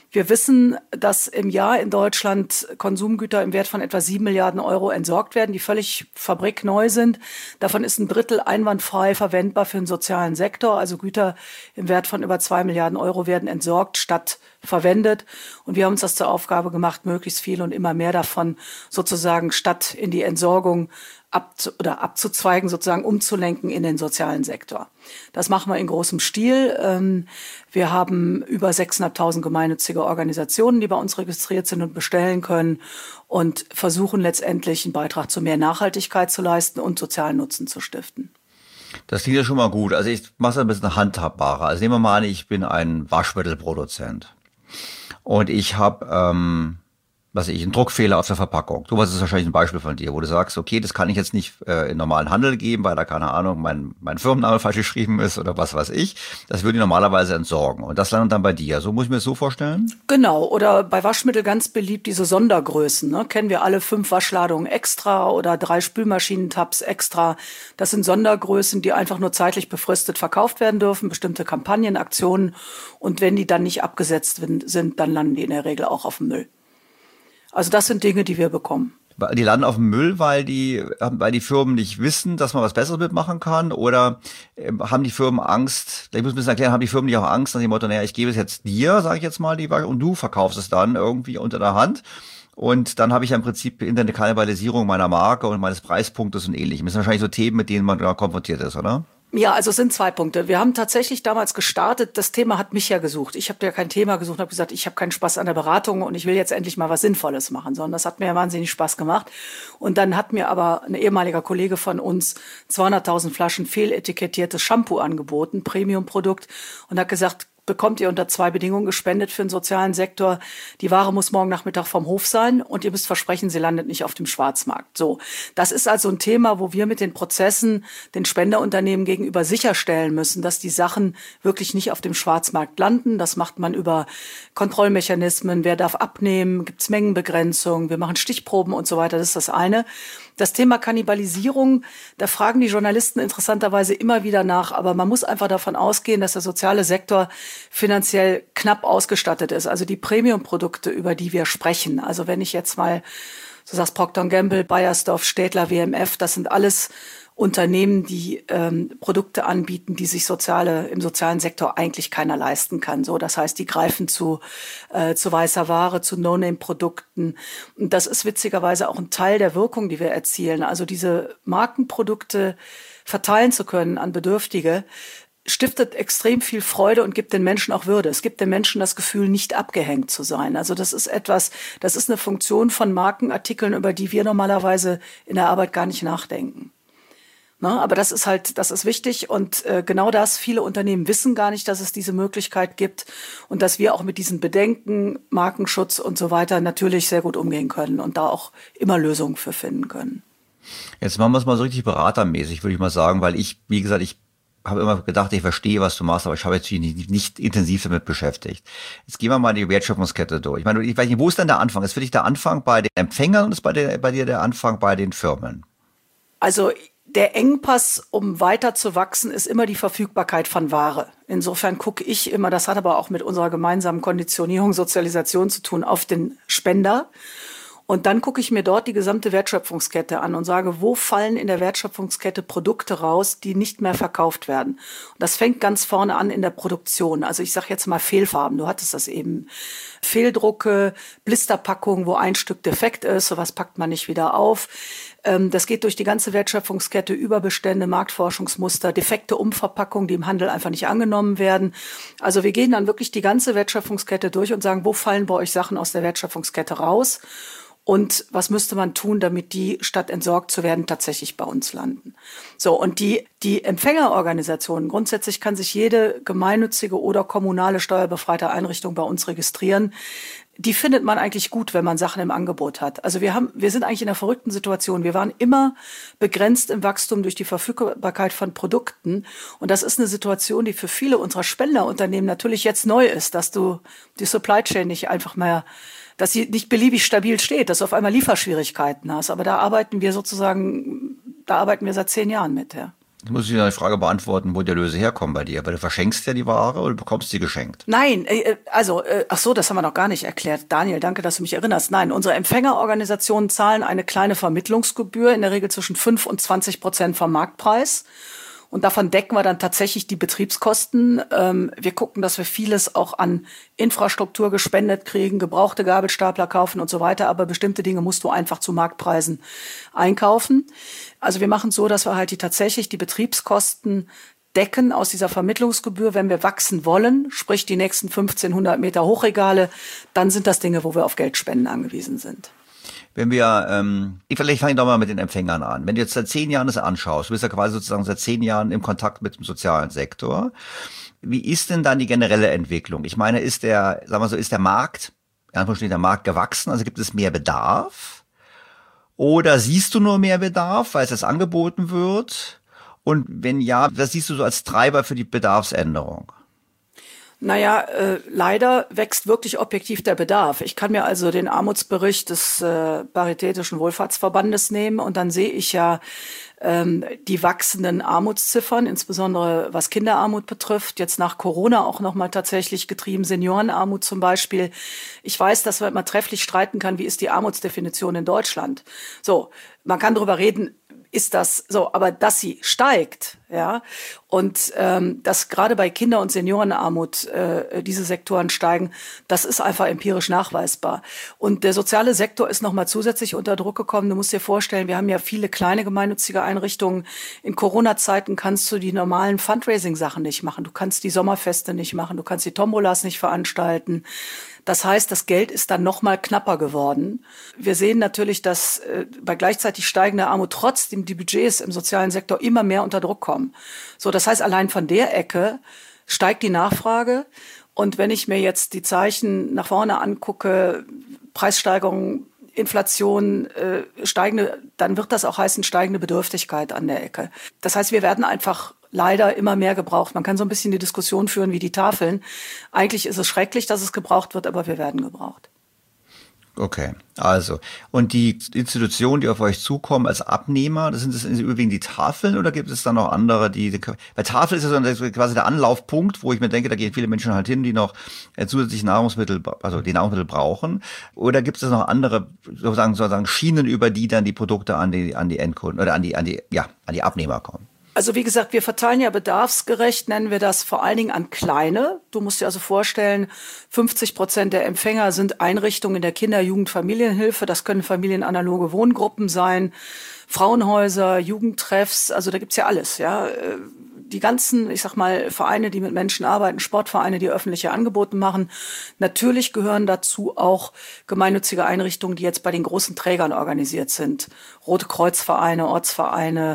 Wir wissen, dass im Jahr in Deutschland Konsumgüter im Wert von etwa 7 Milliarden Euro entsorgt werden, die völlig fabrikneu sind. Davon ist ein Drittel einwandfrei verwendbar für den sozialen Sektor. Also Güter im Wert von über 2 Milliarden Euro werden entsorgt statt verwendet. Und wir haben uns das zur Aufgabe gemacht, möglichst viel und immer mehr davon sozusagen statt in die Entsorgung abzuzweigen, sozusagen umzulenken in den sozialen Sektor. Das machen wir in großem Stil. Wir haben über 6.500 gemeinnützige Organisationen, die bei uns registriert sind und bestellen können und versuchen letztendlich einen Beitrag zu mehr Nachhaltigkeit zu leisten und sozialen Nutzen zu stiften. Das klingt ja schon mal gut. Also ich mache es ein bisschen handhabbarer. Also nehmen wir mal an, ich bin ein Waschmittelproduzent und ich habe einen Druckfehler auf der Verpackung. Sowas ist wahrscheinlich ein Beispiel von dir, wo du sagst, okay, das kann ich jetzt nicht in normalen Handel geben, weil da, keine Ahnung, mein Firmenname falsch geschrieben ist oder was weiß ich. Das würde ich normalerweise entsorgen. Und das landet dann bei dir. So muss ich mir das so vorstellen? Genau. Oder bei Waschmittel ganz beliebt diese Sondergrößen. Ne? Kennen wir alle 5 Waschladungen extra oder 3 Spülmaschinentabs extra. Das sind Sondergrößen, die einfach nur zeitlich befristet verkauft werden dürfen. Bestimmte Kampagnen, Aktionen. Und wenn die dann nicht abgesetzt sind, dann landen die in der Regel auch auf dem Müll. Also das sind Dinge, die wir bekommen. Die landen auf dem Müll, weil die Firmen nicht wissen, dass man was Besseres mitmachen kann? Oder haben die Firmen Angst, ich muss ein bisschen erklären, haben die Firmen nicht auch Angst nach dem Motto, naja, ich gebe es jetzt dir, sage ich jetzt mal, und du verkaufst es dann irgendwie unter der Hand? Und dann habe ich ja im Prinzip eine Kannibalisierung meiner Marke und meines Preispunktes und ähnlichem. Das sind wahrscheinlich so Themen, mit denen man da konfrontiert ist, oder? Ja, also es sind 2 Punkte. Wir haben tatsächlich damals gestartet, das Thema hat mich ja gesucht. Ich habe ja kein Thema gesucht, habe gesagt, ich habe keinen Spaß an der Beratung und ich will jetzt endlich mal was Sinnvolles machen, sondern das hat mir ja wahnsinnig Spaß gemacht. Und dann hat mir aber ein ehemaliger Kollege von uns 200.000 Flaschen fehletikettiertes Shampoo angeboten, Premium-Produkt, und hat gesagt, bekommt ihr unter 2 Bedingungen gespendet für den sozialen Sektor. Die Ware muss morgen Nachmittag vom Hof sein und ihr müsst versprechen, sie landet nicht auf dem Schwarzmarkt. So, das ist also ein Thema, wo wir mit den Prozessen den Spenderunternehmen gegenüber sicherstellen müssen, dass die Sachen wirklich nicht auf dem Schwarzmarkt landen. Das macht man über Kontrollmechanismen. Wer darf abnehmen? Gibt es Mengenbegrenzung? Wir machen Stichproben und so weiter. Das ist das eine. Das Thema Kannibalisierung, da fragen die Journalisten interessanterweise immer wieder nach, aber man muss einfach davon ausgehen, dass der soziale Sektor finanziell knapp ausgestattet ist. Also die Premium-Produkte, über die wir sprechen. Also wenn ich jetzt mal, so sagst Procter & Gamble, Beiersdorf, Städtler, WMF, das sind alles Unternehmen, die Produkte anbieten, die sich im sozialen Sektor eigentlich keiner leisten kann. So, das heißt, die greifen zu weißer Ware, zu No-Name-Produkten. Und das ist witzigerweise auch ein Teil der Wirkung, die wir erzielen. Also diese Markenprodukte verteilen zu können an Bedürftige, stiftet extrem viel Freude und gibt den Menschen auch Würde. Es gibt den Menschen das Gefühl, nicht abgehängt zu sein. Also das ist eine Funktion von Markenartikeln, über die wir normalerweise in der Arbeit gar nicht nachdenken. Na, aber das ist wichtig und genau das, viele Unternehmen wissen gar nicht, dass es diese Möglichkeit gibt und dass wir auch mit diesen Bedenken, Markenschutz und so weiter natürlich sehr gut umgehen können und da auch immer Lösungen für finden können. Jetzt machen wir es mal so richtig beratermäßig, würde ich mal sagen, weil ich habe immer gedacht, ich verstehe, was du machst, aber ich habe jetzt nicht intensiv damit beschäftigt. Jetzt gehen wir mal die Wertschöpfungskette durch. Ich meine, ich weiß nicht, wo ist denn der Anfang? Ist für dich der Anfang bei den Empfängern und ist bei dir der Anfang bei den Firmen? Also der Engpass, um weiter zu wachsen, ist immer die Verfügbarkeit von Ware. Insofern gucke ich immer, das hat aber auch mit unserer gemeinsamen Konditionierung, Sozialisation zu tun, auf den Spender. Und dann gucke ich mir dort die gesamte Wertschöpfungskette an und sage, wo fallen in der Wertschöpfungskette Produkte raus, die nicht mehr verkauft werden. Und das fängt ganz vorne an in der Produktion. Also ich sage jetzt mal Fehlfarben, du hattest das eben. Fehldrucke, Blisterpackungen, wo ein Stück defekt ist, sowas packt man nicht wieder auf. Das geht durch die ganze Wertschöpfungskette, Überbestände, Marktforschungsmuster, defekte Umverpackungen, die im Handel einfach nicht angenommen werden. Also wir gehen dann wirklich die ganze Wertschöpfungskette durch und sagen, wo fallen bei euch Sachen aus der Wertschöpfungskette raus? Und was müsste man tun, damit die, statt entsorgt zu werden, tatsächlich bei uns landen? So, und die Empfängerorganisationen, grundsätzlich kann sich jede gemeinnützige oder kommunale steuerbefreite Einrichtung bei uns registrieren. Die findet man eigentlich gut, wenn man Sachen im Angebot hat. Also wir sind eigentlich in einer verrückten Situation. Wir waren immer begrenzt im Wachstum durch die Verfügbarkeit von Produkten. Und das ist eine Situation, die für viele unserer Spenderunternehmen natürlich jetzt neu ist, dass du die Supply Chain nicht einfach mehr, dass sie nicht beliebig stabil steht, dass du auf einmal Lieferschwierigkeiten hast. Aber da arbeiten wir seit 10 Jahren mit, ja. Jetzt muss ich eine Frage beantworten, wo die Erlöse herkommen bei dir. Weil du verschenkst ja die Ware oder du bekommst sie geschenkt? Nein, ach so, das haben wir noch gar nicht erklärt. Daniel, danke, dass du mich erinnerst. Nein, unsere Empfängerorganisationen zahlen eine kleine Vermittlungsgebühr, in der Regel zwischen 5% und 20% vom Marktpreis. Und davon decken wir dann tatsächlich die Betriebskosten. Wir gucken, dass wir vieles auch an Infrastruktur gespendet kriegen, gebrauchte Gabelstapler kaufen und so weiter. Aber bestimmte Dinge musst du einfach zu Marktpreisen einkaufen. Also wir machen so, dass wir halt tatsächlich die Betriebskosten decken aus dieser Vermittlungsgebühr. Wenn wir wachsen wollen, sprich die nächsten 1500 Meter Hochregale, dann sind das Dinge, wo wir auf Geldspenden angewiesen sind. Wenn wir, vielleicht fange ich doch mal mit den Empfängern an. Wenn du jetzt seit 10 Jahren das anschaust, du bist ja quasi sozusagen seit 10 Jahren im Kontakt mit dem sozialen Sektor. Wie ist denn dann die generelle Entwicklung? Ich meine, ist der Markt, in Anführungsstrichen der Markt gewachsen? Also gibt es mehr Bedarf? Oder siehst du nur mehr Bedarf, weil es jetzt angeboten wird? Und wenn ja, was siehst du so als Treiber für die Bedarfsänderung? Naja, leider wächst wirklich objektiv der Bedarf. Ich kann mir also den Armutsbericht des Paritätischen Wohlfahrtsverbandes nehmen und dann sehe ich ja die wachsenden Armutsziffern, insbesondere was Kinderarmut betrifft, jetzt nach Corona auch nochmal tatsächlich getrieben, Seniorenarmut zum Beispiel. Ich weiß, dass man immer trefflich streiten kann, wie ist die Armutsdefinition in Deutschland. So, man kann darüber reden, ist das so, aber dass sie steigt, ja, und dass gerade bei Kinder- und Seniorenarmut diese Sektoren steigen, das ist einfach empirisch nachweisbar. Und der soziale Sektor ist nochmal zusätzlich unter Druck gekommen. Du musst dir vorstellen, wir haben ja viele kleine gemeinnützige Einrichtungen. In Corona-Zeiten kannst du die normalen Fundraising-Sachen nicht machen. Du kannst die Sommerfeste nicht machen, du kannst die Tombolas nicht veranstalten. Das heißt, das Geld ist dann noch mal knapper geworden. Wir sehen natürlich, dass bei gleichzeitig steigender Armut trotzdem die Budgets im sozialen Sektor immer mehr unter Druck kommen. So, das heißt, allein von der Ecke steigt die Nachfrage. Und wenn ich mir jetzt die Zeichen nach vorne angucke, Preissteigerungen, Inflation, dann wird das auch heißen, steigende Bedürftigkeit an der Ecke. Das heißt, wir werden einfach leider immer mehr gebraucht. Man kann so ein bisschen die Diskussion führen wie die Tafeln. Eigentlich ist es schrecklich, dass es gebraucht wird, aber wir werden gebraucht. Okay, also. Und die Institutionen, die auf euch zukommen als Abnehmer, sind das überwiegend die Tafeln oder gibt es dann noch andere, bei Tafel ist ja so quasi der Anlaufpunkt, wo ich mir denke, da gehen viele Menschen halt hin, die noch zusätzlich Nahrungsmittel, also die Nahrungsmittel brauchen. Oder gibt es noch andere, sozusagen Schienen, über die dann die Produkte an die Endkunden oder an die Abnehmer kommen? Also wie gesagt, wir verteilen ja bedarfsgerecht, nennen wir das vor allen Dingen an Kleine. Du musst dir also vorstellen, 50% der Empfänger sind Einrichtungen in der Kinder-, Jugend-, Familienhilfe. Das können familienanaloge Wohngruppen sein, Frauenhäuser, Jugendtreffs, also da gibt's ja alles, ja. Die ganzen, ich sag mal, Vereine, die mit Menschen arbeiten, Sportvereine, die öffentliche Angebote machen. Natürlich gehören dazu auch gemeinnützige Einrichtungen, die jetzt bei den großen Trägern organisiert sind. Rote Kreuzvereine, Ortsvereine,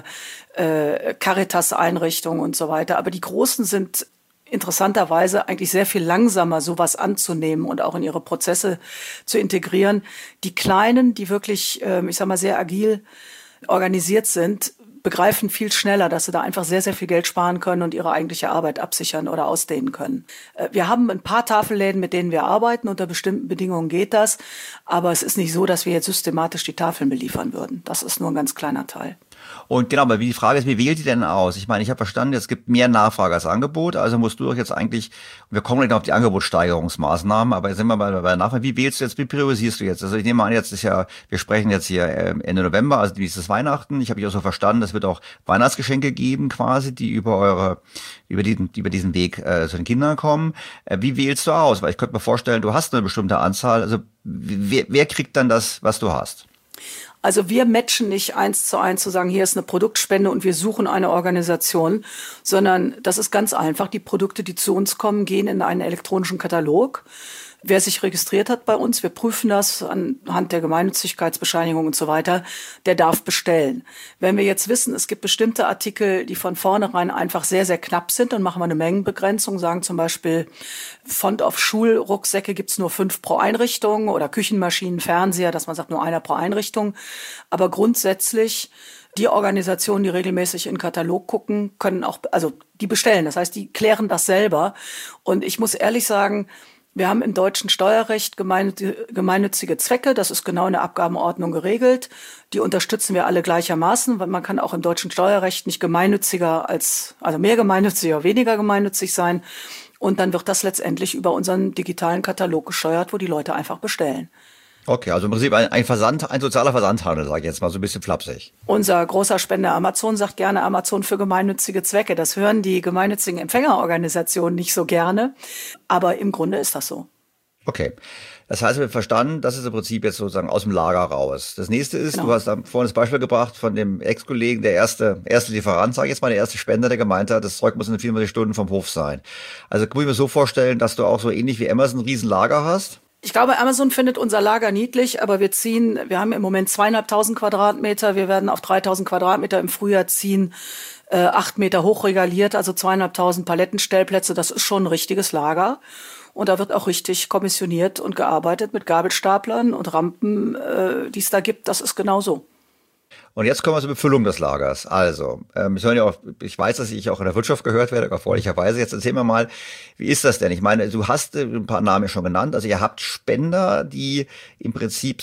Caritas-Einrichtungen und so weiter. Aber die Großen sind interessanterweise eigentlich sehr viel langsamer, sowas anzunehmen und auch in ihre Prozesse zu integrieren. Die Kleinen, die wirklich, ich sag mal, sehr agil organisiert sind, begreifen viel schneller, dass sie da einfach sehr, sehr viel Geld sparen können und ihre eigentliche Arbeit absichern oder ausdehnen können. Wir haben ein paar Tafelläden, mit denen wir arbeiten. Unter bestimmten Bedingungen geht das. Aber es ist nicht so, dass wir jetzt systematisch die Tafeln beliefern würden. Das ist nur ein ganz kleiner Teil. Und genau, aber die Frage ist, wie wählt ihr denn aus? Ich meine, ich habe verstanden, es gibt mehr Nachfrage als Angebot, also musst du doch jetzt eigentlich, wir kommen gleich noch auf die Angebotssteigerungsmaßnahmen, aber jetzt sind wir bei der Nachfrage, wie wählst du jetzt, wie priorisierst du jetzt? Also ich nehme an, jetzt ist ja, wir sprechen jetzt hier Ende November, also wie ist das Weihnachten? Ich habe mich auch so verstanden, es wird auch Weihnachtsgeschenke geben quasi, die über diesen Weg zu den Kindern kommen. Wie wählst du aus? Weil ich könnte mir vorstellen, du hast eine bestimmte Anzahl, also wer kriegt dann das, was du hast? Also wir matchen nicht 1:1 zu sagen, hier ist eine Produktspende und wir suchen eine Organisation, sondern das ist ganz einfach. Die Produkte, die zu uns kommen, gehen in einen elektronischen Katalog. Wer sich registriert hat bei uns, wir prüfen das anhand der Gemeinnützigkeitsbescheinigung und so weiter, der darf bestellen. Wenn wir jetzt wissen, es gibt bestimmte Artikel, die von vornherein einfach sehr, sehr knapp sind, dann machen wir eine Mengenbegrenzung, sagen zum Beispiel, Font auf Schulrucksäcke gibt's nur 5 pro Einrichtung oder Küchenmaschinen, Fernseher, dass man sagt, nur einer pro Einrichtung. Aber grundsätzlich die Organisationen, die regelmäßig in den Katalog gucken, können auch, also die bestellen. Das heißt, die klären das selber. Und ich muss ehrlich sagen, Wir haben im deutschen Steuerrecht gemeinnützige Zwecke. Das ist genau in der Abgabenordnung geregelt. Die unterstützen wir alle gleichermaßen, weil man kann auch im deutschen Steuerrecht nicht gemeinnütziger also mehr gemeinnützig oder weniger gemeinnützig sein. Und dann wird das letztendlich über unseren digitalen Katalog gesteuert, wo die Leute einfach bestellen. Okay, also im Prinzip ein sozialer Versandhandel, sage ich jetzt mal so ein bisschen flapsig. Unser großer Spender Amazon sagt gerne Amazon für gemeinnützige Zwecke. Das hören die gemeinnützigen Empfängerorganisationen nicht so gerne. Aber im Grunde ist das so. Okay. Das heißt, wir haben verstanden, das ist im Prinzip jetzt sozusagen aus dem Lager raus. Das nächste ist, genau. Du hast da vorhin das Beispiel gebracht von dem Ex-Kollegen, der erste Lieferant, sage ich jetzt mal, der erste Spender, der gemeint hat, das Zeug muss in 24 Stunden vom Hof sein. Also muss ich mir so vorstellen, dass du auch so ähnlich wie Amazon ein Riesenlager hast? Ich glaube, Amazon findet unser Lager niedlich, aber wir haben im Moment 2.500 Quadratmeter. Wir werden auf 3.000 Quadratmeter im Frühjahr ziehen, 8 Meter hoch regaliert, also 2.500 Palettenstellplätze. Das ist schon ein richtiges Lager. Und da wird auch richtig kommissioniert und gearbeitet mit Gabelstaplern und Rampen, die es da gibt. Das ist genau so. Und jetzt kommen wir zur Befüllung des Lagers. Also, ich weiß, dass ich auch in der Wirtschaft gehört werde, erfreulicherweise. Jetzt erzähl mir mal, wie ist das denn? Ich meine, du hast ein paar Namen schon genannt. Also ihr habt Spender, die im Prinzip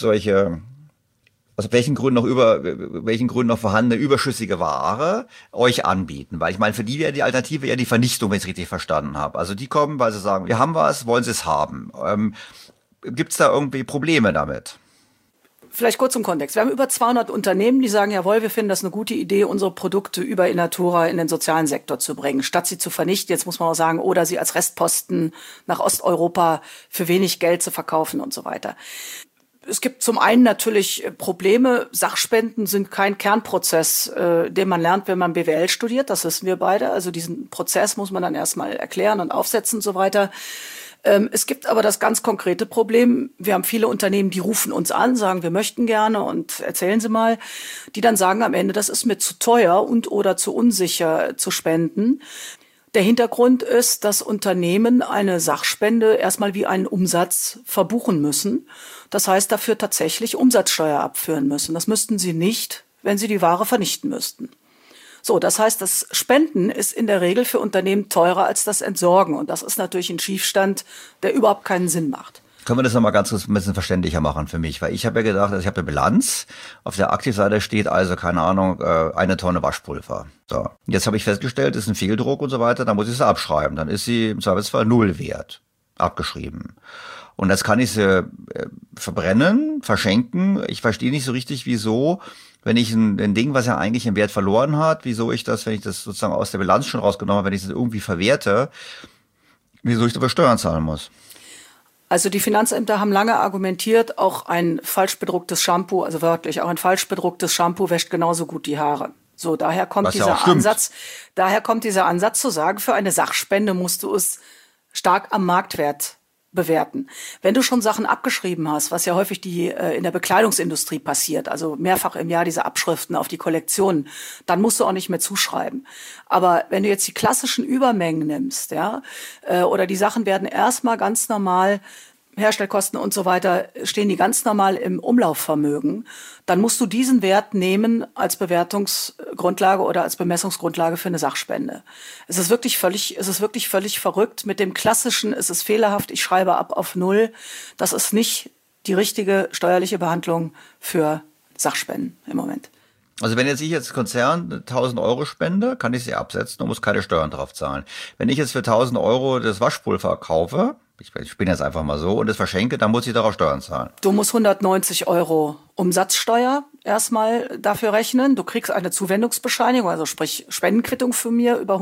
aus welchen Gründen noch vorhandene überschüssige Ware euch anbieten. Weil ich meine, für die wäre die Alternative ja die Vernichtung, wenn ich es richtig verstanden habe. Also die kommen, weil sie sagen, wir haben was, wollen sie es haben. Gibt es da irgendwie Probleme damit? Vielleicht kurz zum Kontext. Wir haben über 200 Unternehmen, die sagen, jawohl, wir finden das eine gute Idee, unsere Produkte über Innatura in den sozialen Sektor zu bringen, statt sie zu vernichten, jetzt muss man auch sagen, oder sie als Restposten nach Osteuropa für wenig Geld zu verkaufen und so weiter. Es gibt zum einen natürlich Probleme. Sachspenden sind kein Kernprozess, den man lernt, wenn man BWL studiert. Das wissen wir beide. Also diesen Prozess muss man dann erstmal erklären und aufsetzen und so weiter. Es gibt aber das ganz konkrete Problem. Wir haben viele Unternehmen, die rufen uns an, sagen, wir möchten gerne und erzählen Sie mal, die dann sagen am Ende, das ist mir zu teuer und oder zu unsicher zu spenden. Der Hintergrund ist, dass Unternehmen eine Sachspende erstmal wie einen Umsatz verbuchen müssen. Das heißt, dafür tatsächlich Umsatzsteuer abführen müssen. Das müssten sie nicht, wenn sie die Ware vernichten müssten. So, das heißt, das Spenden ist in der Regel für Unternehmen teurer als das Entsorgen. Und das ist natürlich ein Schiefstand, der überhaupt keinen Sinn macht. Können wir das nochmal ganz kurz ein bisschen verständlicher machen für mich? Weil ich habe ja gedacht, ich habe eine Bilanz. Auf der Aktivseite steht also, keine Ahnung, 1 Tonne Waschpulver. So. Jetzt habe ich festgestellt, ist ein Fehldruck und so weiter, dann muss ich sie abschreiben. Dann ist sie im Zweifelsfall 0 wert. Abgeschrieben. Und jetzt kann ich sie verbrennen, verschenken. Ich verstehe nicht so richtig, wieso, wenn ich ein Ding, was ja eigentlich im Wert verloren hat, wieso ich das, wenn ich das sozusagen aus der Bilanz schon rausgenommen habe, wenn ich es irgendwie verwerte, wieso ich dafür Steuern zahlen muss. Also die Finanzämter haben lange argumentiert, auch ein falsch bedrucktes Shampoo, also wörtlich, auch ein falsch bedrucktes Shampoo wäscht genauso gut die Haare. So, daher kommt dieser Ansatz zu sagen, für eine Sachspende musst du es stark am Marktwert bewerten. Wenn du schon Sachen abgeschrieben hast, was ja häufig in der Bekleidungsindustrie passiert, also mehrfach im Jahr diese Abschriften auf die Kollektionen, dann musst du auch nicht mehr zuschreiben. Aber wenn du jetzt die klassischen Übermengen nimmst, ja, oder die Sachen werden erstmal ganz normal, Herstellkosten und so weiter, stehen die ganz normal im Umlaufvermögen, dann musst du diesen Wert nehmen als Bewertungsgrundlage oder als Bemessungsgrundlage für eine Sachspende. Es ist wirklich völlig verrückt. Mit dem klassischen, es ist fehlerhaft, ich schreibe ab auf 0. Das ist nicht die richtige steuerliche Behandlung für Sachspenden im Moment. Also wenn jetzt ich als Konzern 1.000 Euro spende, kann ich sie absetzen und muss keine Steuern drauf zahlen. Wenn ich jetzt für 1.000 Euro das Waschpulver kaufe, ich bin jetzt einfach mal so, und es verschenke, dann muss ich darauf Steuern zahlen. Du musst 190 Euro Umsatzsteuer erstmal dafür rechnen. Du kriegst eine Zuwendungsbescheinigung, also sprich Spendenquittung für mir über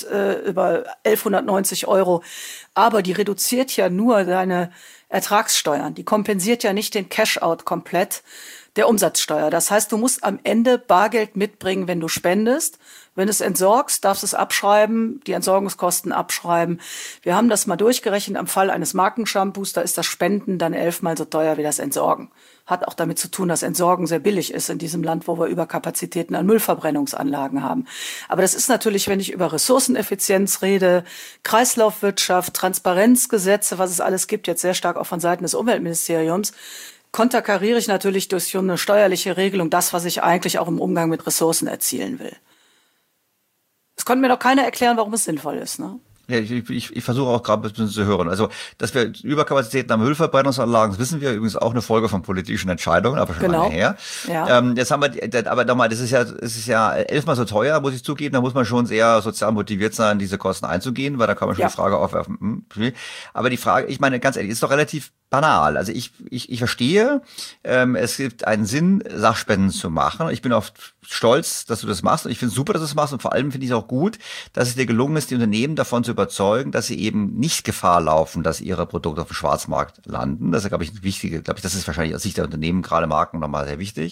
1.190 Euro. Aber die reduziert ja nur deine Ertragssteuern. Die kompensiert ja nicht den Cash-out komplett der Umsatzsteuer. Das heißt, du musst am Ende Bargeld mitbringen, wenn du spendest. Wenn du es entsorgst, darfst du es abschreiben, die Entsorgungskosten abschreiben. Wir haben das mal durchgerechnet am Fall eines Markenshampoos, da ist das Spenden dann 11-mal so teuer wie das Entsorgen. Hat auch damit zu tun, dass Entsorgen sehr billig ist in diesem Land, wo wir Überkapazitäten an Müllverbrennungsanlagen haben. Aber das ist natürlich, wenn ich über Ressourceneffizienz rede, Kreislaufwirtschaft, Transparenzgesetze, was es alles gibt, jetzt sehr stark auch von Seiten des Umweltministeriums, konterkariere ich natürlich durch so eine steuerliche Regelung das, was ich eigentlich auch im Umgang mit Ressourcen erzielen will. Es konnte mir doch keiner erklären, warum es sinnvoll ist, ne? Ja, ich versuche auch gerade ein bisschen zu hören. Also, dass wir Überkapazitäten am Müllverbrennungsanlagen, das wissen wir, übrigens auch eine Folge von politischen Entscheidungen, aber schon lange her. Ja. Jetzt haben wir, aber nochmal, es ist ja 11-mal so teuer, muss ich zugeben, da muss man schon sehr sozial motiviert sein, diese Kosten einzugehen, weil da kann man schon die Frage aufwerfen. Aber die Frage, ich meine, ganz ehrlich, ist doch relativ banal. Also ich verstehe, es gibt einen Sinn, Sachspenden zu machen. Ich bin auch stolz, dass du das machst und ich finde es super, dass du das machst und vor allem finde ich es auch gut, dass es dir gelungen ist, die Unternehmen davon zu überzeugen, dass sie eben nicht Gefahr laufen, dass ihre Produkte auf dem Schwarzmarkt landen. Das ist, glaube ich, das ist wahrscheinlich aus Sicht der Unternehmen, gerade Marken, nochmal sehr wichtig.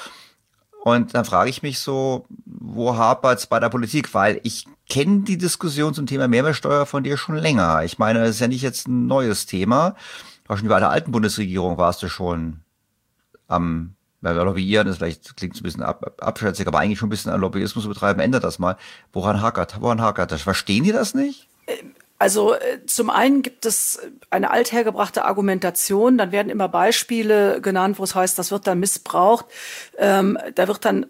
Und dann frage ich mich so, wo hapert es bei der Politik? Weil ich kenne die Diskussion zum Thema Mehrwertsteuer von dir schon länger. Ich meine, das ist ja nicht jetzt ein neues Thema. Auch schon bei der alten Bundesregierung warst du schon am Lobbyieren, das vielleicht klingt so ein bisschen abschätzig, aber eigentlich schon ein bisschen an Lobbyismus zu betreiben. Ändert das mal. Woran hakert das? Verstehen die das nicht? Also zum einen gibt es eine althergebrachte Argumentation, dann werden immer Beispiele genannt, wo es heißt, das wird dann missbraucht. Da wird dann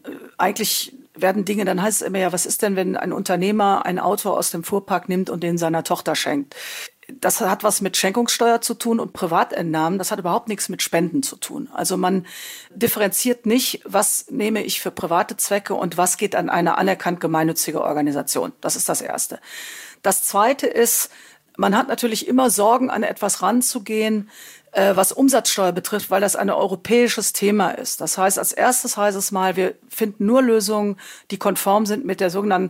werden Dinge, dann heißt es immer, ja, was ist denn, wenn ein Unternehmer ein Auto aus dem Fuhrpark nimmt und den seiner Tochter schenkt? Das hat was mit Schenkungssteuer zu tun und Privatentnahmen. Das hat überhaupt nichts mit Spenden zu tun. Also man differenziert nicht, was nehme ich für private Zwecke und was geht an eine anerkannt gemeinnützige Organisation. Das ist das Erste. Das Zweite ist, man hat natürlich immer Sorgen, an etwas ranzugehen, was Umsatzsteuer betrifft, weil das ein europäisches Thema ist. Das heißt, als erstes heißt es mal, wir finden nur Lösungen, die konform sind mit der sogenannten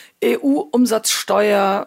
EU-Umsatzsteuer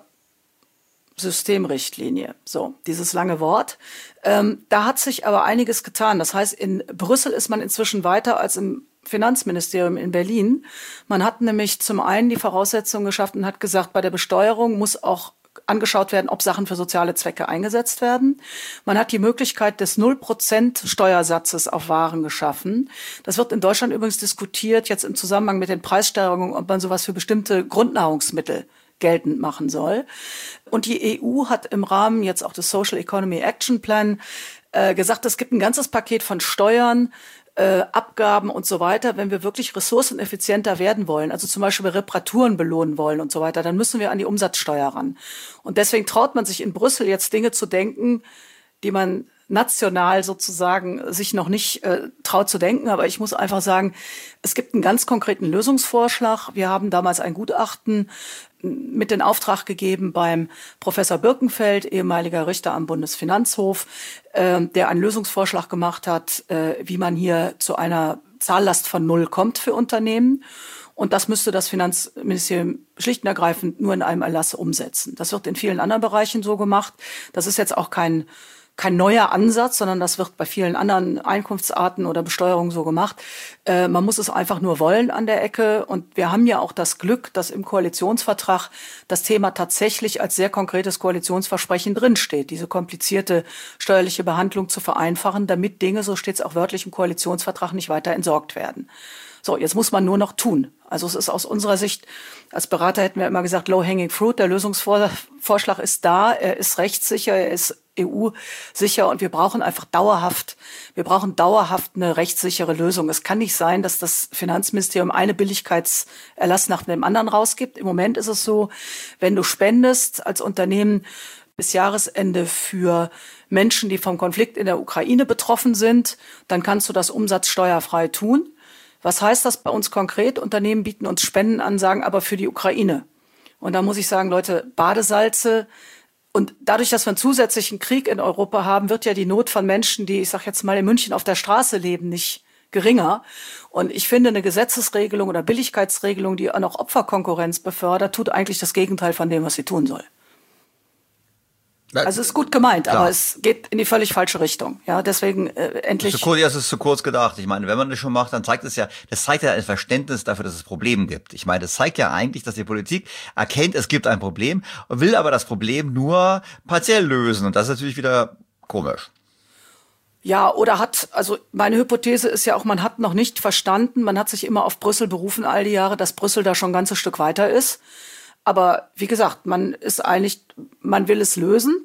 Systemrichtlinie. So, dieses lange Wort. Da hat sich aber einiges getan. Das heißt, in Brüssel ist man inzwischen weiter als im Finanzministerium in Berlin. Man hat nämlich zum einen die Voraussetzungen geschaffen und hat gesagt, bei der Besteuerung muss auch angeschaut werden, ob Sachen für soziale Zwecke eingesetzt werden. Man hat die Möglichkeit des 0% Steuersatzes auf Waren geschaffen. Das wird in Deutschland übrigens diskutiert, jetzt im Zusammenhang mit den Preissteigerungen, ob man sowas für bestimmte Grundnahrungsmittel geltend machen soll. Und die EU hat im Rahmen jetzt auch des Social Economy Action Plan gesagt, es gibt ein ganzes Paket von Steuern, Abgaben und so weiter, wenn wir wirklich ressourceneffizienter werden wollen, also zum Beispiel Reparaturen belohnen wollen und so weiter, dann müssen wir an die Umsatzsteuer ran. Und deswegen traut man sich in Brüssel jetzt Dinge zu denken, die man national sozusagen sich noch nicht traut zu denken. Aber ich muss einfach sagen, es gibt einen ganz konkreten Lösungsvorschlag. Wir haben damals ein Gutachten mit in Auftrag gegeben beim Professor Birkenfeld, ehemaliger Richter am Bundesfinanzhof, der einen Lösungsvorschlag gemacht hat, wie man hier zu einer Zahllast von 0 kommt für Unternehmen. Und das müsste das Finanzministerium schlicht und ergreifend nur in einem Erlass umsetzen. Das wird in vielen anderen Bereichen so gemacht. Das ist jetzt auch kein neuer Ansatz, sondern das wird bei vielen anderen Einkunftsarten oder Besteuerungen so gemacht. Man muss es einfach nur wollen an der Ecke. Und wir haben ja auch das Glück, dass im Koalitionsvertrag das Thema tatsächlich als sehr konkretes Koalitionsversprechen drinsteht, diese komplizierte steuerliche Behandlung zu vereinfachen, damit Dinge, so steht es auch wörtlich im Koalitionsvertrag, nicht weiter entsorgt werden. So, jetzt muss man nur noch tun. Also es ist aus unserer Sicht, als Berater hätten wir immer gesagt, low-hanging fruit, der Lösungsvorschlag ist da, er ist rechtssicher, er ist EU-sicher und wir brauchen dauerhaft eine rechtssichere Lösung. Es kann nicht sein, dass das Finanzministerium eine Billigkeitserlass nach dem anderen rausgibt. Im Moment ist es so, wenn du spendest als Unternehmen bis Jahresende für Menschen, die vom Konflikt in der Ukraine betroffen sind, dann kannst du das umsatzsteuerfrei tun. Was heißt das bei uns konkret? Unternehmen bieten uns Spenden an, sagen aber für die Ukraine. Und da muss ich sagen, Leute, Badesalze. Und dadurch, dass wir einen zusätzlichen Krieg in Europa haben, wird ja die Not von Menschen, die, ich sag jetzt mal, in München auf der Straße leben, nicht geringer. Und ich finde, eine Gesetzesregelung oder Billigkeitsregelung, die auch noch Opferkonkurrenz befördert, tut eigentlich das Gegenteil von dem, was sie tun soll. Also es ist gut gemeint, klar, aber es geht in die völlig falsche Richtung. Ja, deswegen endlich. Das ist zu kurz gedacht. Ich meine, wenn man das schon macht, dann zeigt das zeigt ja ein Verständnis dafür, dass es Probleme gibt. Ich meine, das zeigt ja eigentlich, dass die Politik erkennt, es gibt ein Problem und will aber das Problem nur partiell lösen. Und das ist natürlich wieder komisch. Ja, also meine Hypothese ist ja auch, man hat noch nicht verstanden, man hat sich immer auf Brüssel berufen all die Jahre, dass Brüssel da schon ein ganzes Stück weiter ist. Aber wie gesagt, man will es lösen.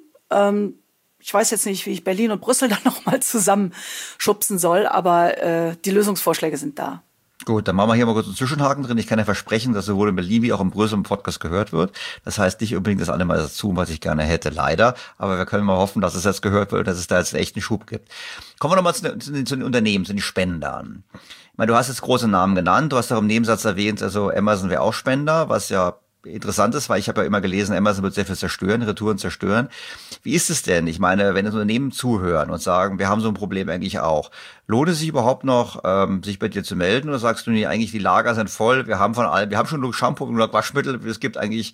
Ich weiß jetzt nicht, wie ich Berlin und Brüssel dann noch mal zusammenschubsen soll, aber die Lösungsvorschläge sind da. Gut, dann machen wir hier mal kurz einen Zwischenhaken drin. Ich kann ja versprechen, dass sowohl in Berlin wie auch im größeren Podcast gehört wird. Das heißt nicht unbedingt das alle mal dazu, was ich gerne hätte, leider. Aber wir können mal hoffen, dass es jetzt gehört wird, dass es da jetzt einen echten Schub gibt. Kommen wir nochmal zu den Unternehmen, zu den Spendern. Ich meine, du hast jetzt große Namen genannt. Du hast auch im Nebensatz erwähnt, also Amazon wäre auch Spender, was ja interessant ist, weil ich habe ja immer gelesen, Amazon wird sehr viel zerstören, Retouren zerstören. Wie ist es denn? Ich meine, wenn Unternehmen zuhören und sagen, wir haben so ein Problem eigentlich auch, lohnt es sich überhaupt noch, sich bei dir zu melden, oder sagst du, nee, eigentlich die Lager sind voll, wir haben von allem, wir haben schon genug Shampoo, genug Waschmittel, es gibt nichts,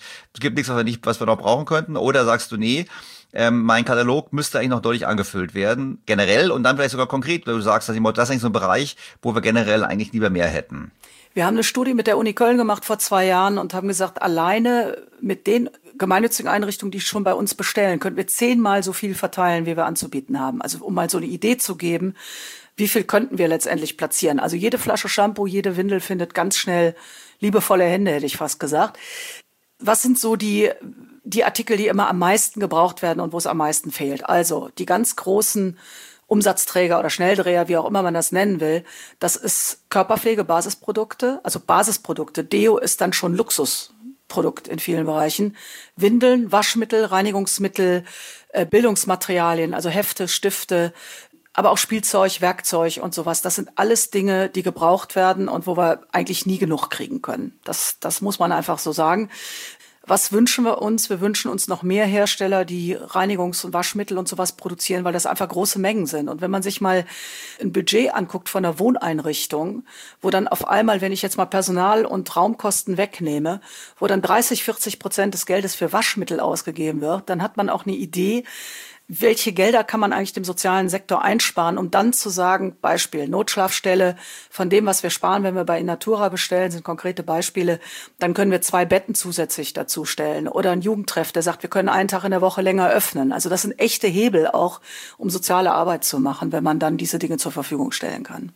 was wir noch brauchen könnten, oder sagst du, nee, mein Katalog müsste eigentlich noch deutlich angefüllt werden, generell, und dann vielleicht sogar konkret, weil du sagst, das ist eigentlich so ein Bereich, wo wir generell eigentlich lieber mehr hätten. Wir haben eine Studie mit der Uni Köln gemacht vor 2 Jahren und haben gesagt, alleine mit den gemeinnützigen Einrichtungen, die schon bei uns bestellen, könnten wir 10-mal so viel verteilen, wie wir anzubieten haben. Also um mal so eine Idee zu geben, wie viel könnten wir letztendlich platzieren. Also jede Flasche Shampoo, jede Windel findet ganz schnell liebevolle Hände, hätte ich fast gesagt. Was sind so die Artikel, die immer am meisten gebraucht werden und wo es am meisten fehlt? Also die ganz großen Umsatzträger oder Schnelldreher, wie auch immer man das nennen will, das ist Körperpflege, Basisprodukte, also Basisprodukte. Deo ist dann schon Luxusprodukt in vielen Bereichen. Windeln, Waschmittel, Reinigungsmittel, Bildungsmaterialien, also Hefte, Stifte, aber auch Spielzeug, Werkzeug und sowas. Das sind alles Dinge, die gebraucht werden und wo wir eigentlich nie genug kriegen können. Das muss man einfach so sagen. Was wünschen wir uns? Wir wünschen uns noch mehr Hersteller, die Reinigungs- und Waschmittel und sowas produzieren, weil das einfach große Mengen sind. Und wenn man sich mal ein Budget anguckt von einer Wohneinrichtung, wo dann auf einmal, wenn ich jetzt mal Personal- und Raumkosten wegnehme, wo dann 30-40% des Geldes für Waschmittel ausgegeben wird, dann hat man auch eine Idee, welche Gelder kann man eigentlich dem sozialen Sektor einsparen, um dann zu sagen, Beispiel, Notschlafstelle, von dem, was wir sparen, wenn wir bei Innatura bestellen, sind konkrete Beispiele, dann können wir 2 Betten zusätzlich dazu stellen. Oder ein Jugendtreff, der sagt, wir können einen Tag in der Woche länger öffnen. Also das sind echte Hebel auch, um soziale Arbeit zu machen, wenn man dann diese Dinge zur Verfügung stellen kann.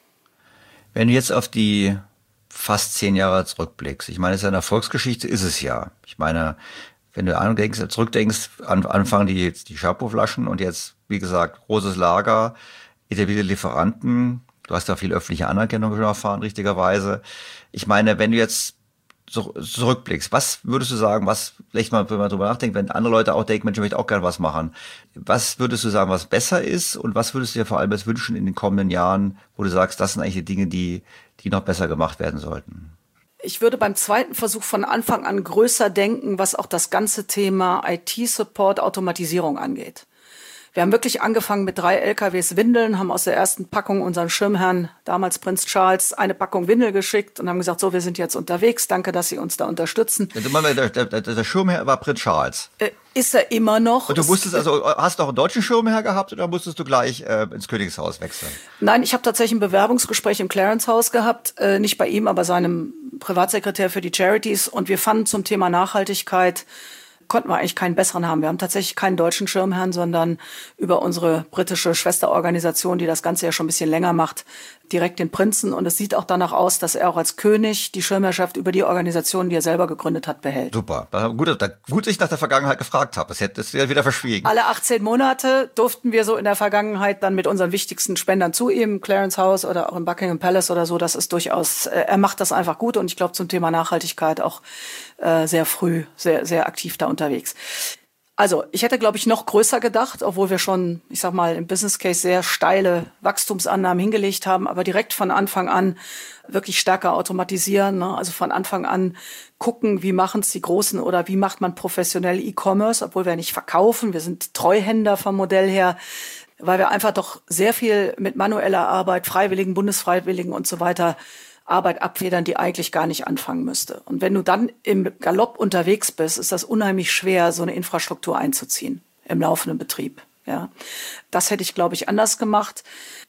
Wenn du jetzt auf die fast 10 Jahre zurückblickst, ich meine, es ist eine Erfolgsgeschichte, ist es ja. Ich meine, wenn du zurückdenkst, anfangen die Shampoo-Flaschen und jetzt, wie gesagt, großes Lager, etablierte Lieferanten. Du hast da viel öffentliche Anerkennung schon erfahren, richtigerweise. Ich meine, wenn du jetzt zurückblickst, was würdest du sagen, was, vielleicht mal, wenn man drüber nachdenkt, wenn andere Leute auch denken, Mensch, ich möchte auch gerne was machen. Was würdest du sagen, was besser ist, und was würdest du dir vor allem jetzt wünschen in den kommenden Jahren, wo du sagst, das sind eigentlich die Dinge, die noch besser gemacht werden sollten? Ich würde beim zweiten Versuch von Anfang an größer denken, was auch das ganze Thema IT-Support, Automatisierung angeht. Wir haben wirklich angefangen mit 3 LKWs Windeln, haben aus der ersten Packung unseren Schirmherrn, damals Prinz Charles, eine Packung Windel geschickt und haben gesagt, so, wir sind jetzt unterwegs, danke, dass Sie uns da unterstützen. Der Schirmherr war Prinz Charles. Ist er immer noch. Und du musstest, also hast du auch einen deutschen Schirmherr gehabt oder musstest du gleich ins Königshaus wechseln? Nein, ich habe tatsächlich ein Bewerbungsgespräch im Clarence House gehabt, nicht bei ihm, aber seinem Privatsekretär für die Charities, und wir fanden zum Thema Nachhaltigkeit, konnten wir eigentlich keinen besseren haben. Wir haben tatsächlich keinen deutschen Schirmherrn, sondern über unsere britische Schwesterorganisation, die das Ganze ja schon ein bisschen länger macht, direkt den Prinzen. Und es sieht auch danach aus, dass er auch als König die Schirmherrschaft über die Organisation, die er selber gegründet hat, behält. Super. Gut, dass ich nach der Vergangenheit gefragt habe. Das hätte es wieder verschwiegen. Alle 18 Monate durften wir so in der Vergangenheit dann mit unseren wichtigsten Spendern zu ihm, Clarence House oder auch im Buckingham Palace oder so. Das ist durchaus, er macht das einfach gut, und ich glaube zum Thema Nachhaltigkeit auch sehr früh, sehr, sehr aktiv da unterwegs. Also, ich hätte, glaube ich, noch größer gedacht, obwohl wir schon, ich sag mal, im Business Case sehr steile Wachstumsannahmen hingelegt haben, aber direkt von Anfang an wirklich stärker automatisieren, ne? Also von Anfang an gucken, wie machen es die Großen oder wie macht man professionell E-Commerce, obwohl wir nicht verkaufen, wir sind Treuhänder vom Modell her, weil wir einfach doch sehr viel mit manueller Arbeit, Freiwilligen, Bundesfreiwilligen und so weiter Arbeit abfedern, die eigentlich gar nicht anfangen müsste. Und wenn du dann im Galopp unterwegs bist, ist das unheimlich schwer, so eine Infrastruktur einzuziehen im laufenden Betrieb. Ja, das hätte ich, glaube ich, anders gemacht.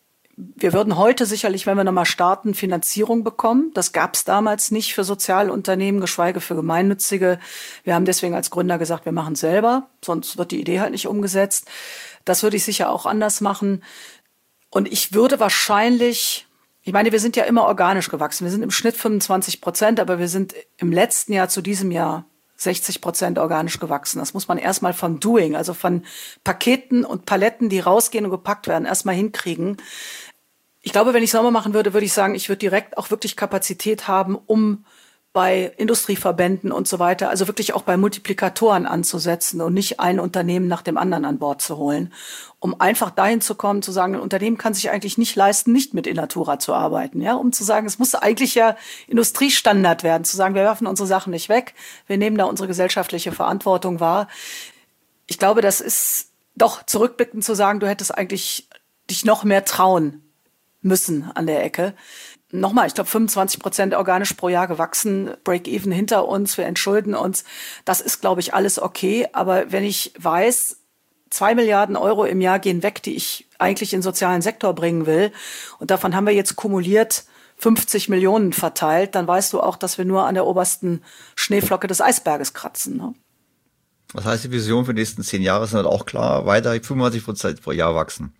Wir würden heute sicherlich, wenn wir nochmal starten, Finanzierung bekommen. Das gab es damals nicht für Sozialunternehmen, geschweige für Gemeinnützige. Wir haben deswegen als Gründer gesagt, wir machen es selber, sonst wird die Idee halt nicht umgesetzt. Das würde ich sicher auch anders machen. Und ich würde wahrscheinlich, ich meine, wir sind ja immer organisch gewachsen. Wir sind im Schnitt 25%, aber wir sind im letzten Jahr zu diesem Jahr 60% organisch gewachsen. Das muss man erstmal vom Doing, also von Paketen und Paletten, die rausgehen und gepackt werden, erstmal hinkriegen. Ich glaube, wenn ich Sommer machen würde, würde ich sagen, ich würde direkt auch wirklich Kapazität haben, um bei Industrieverbänden und so weiter, also wirklich auch bei Multiplikatoren anzusetzen und nicht ein Unternehmen nach dem anderen an Bord zu holen, um einfach dahin zu kommen, zu sagen, ein Unternehmen kann sich eigentlich nicht leisten, nicht mit Innatura zu arbeiten, ja, um zu sagen, es muss eigentlich ja Industriestandard werden, zu sagen, wir werfen unsere Sachen nicht weg, wir nehmen da unsere gesellschaftliche Verantwortung wahr. Ich glaube, das ist doch zurückblickend zu sagen, du hättest eigentlich dich noch mehr trauen müssen an der Ecke. Nochmal, ich glaube 25% organisch pro Jahr gewachsen, Break-even hinter uns, wir entschulden uns. Das ist, glaube ich, alles okay. Aber wenn ich weiß, 2 Milliarden Euro im Jahr gehen weg, die ich eigentlich in den sozialen Sektor bringen will, und davon haben wir jetzt kumuliert 50 Millionen verteilt, dann weißt du auch, dass wir nur an der obersten Schneeflocke des Eisberges kratzen. Ne? Was heißt die Vision für die nächsten 10 Jahre? Ist dann auch klar, weiter 25% pro Jahr wachsen.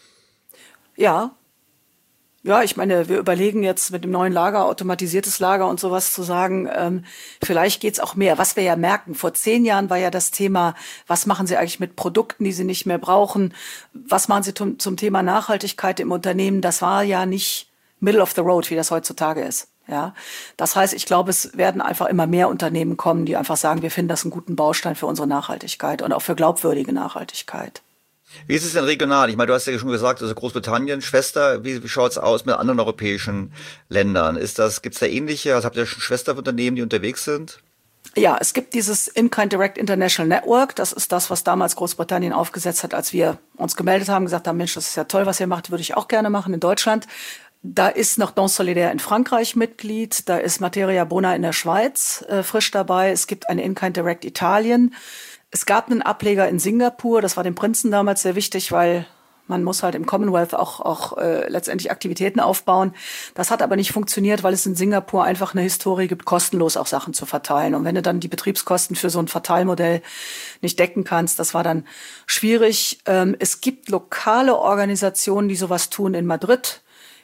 Ja, ich meine, wir überlegen jetzt mit dem neuen Lager, automatisiertes Lager und sowas zu sagen, vielleicht geht's auch mehr. Was wir ja merken, vor 10 Jahren war ja das Thema, was machen Sie eigentlich mit Produkten, die Sie nicht mehr brauchen? Was machen Sie zum Thema Nachhaltigkeit im Unternehmen? Das war ja nicht middle of the road, wie das heutzutage ist. Ja, das heißt, ich glaube, es werden einfach immer mehr Unternehmen kommen, die einfach sagen, wir finden das einen guten Baustein für unsere Nachhaltigkeit und auch für glaubwürdige Nachhaltigkeit. Wie ist es denn regional? Ich meine, du hast ja schon gesagt, also Großbritannien, Schwester, wie schaut's aus mit anderen europäischen Ländern? Gibt's da ähnliche? Also habt ihr schon Schwesterunternehmen, die unterwegs sind? Ja, es gibt dieses In-Kind Direct International Network. Das ist das, was damals Großbritannien aufgesetzt hat, als wir uns gemeldet haben, gesagt haben, Mensch, das ist ja toll, was ihr macht, würde ich auch gerne machen in Deutschland. Da ist noch Dons Solidaire in Frankreich Mitglied, da ist Materia Bona in der Schweiz frisch dabei. Es gibt eine In-Kind Direct Italien. Es gab einen Ableger in Singapur, das war dem Prinzen damals sehr wichtig, weil man muss halt im Commonwealth auch letztendlich Aktivitäten aufbauen. Das hat aber nicht funktioniert, weil es in Singapur einfach eine Historie gibt, kostenlos auch Sachen zu verteilen. Und wenn du dann die Betriebskosten für so ein Verteilmodell nicht decken kannst, das war dann schwierig. Es gibt lokale Organisationen, die sowas tun in Madrid,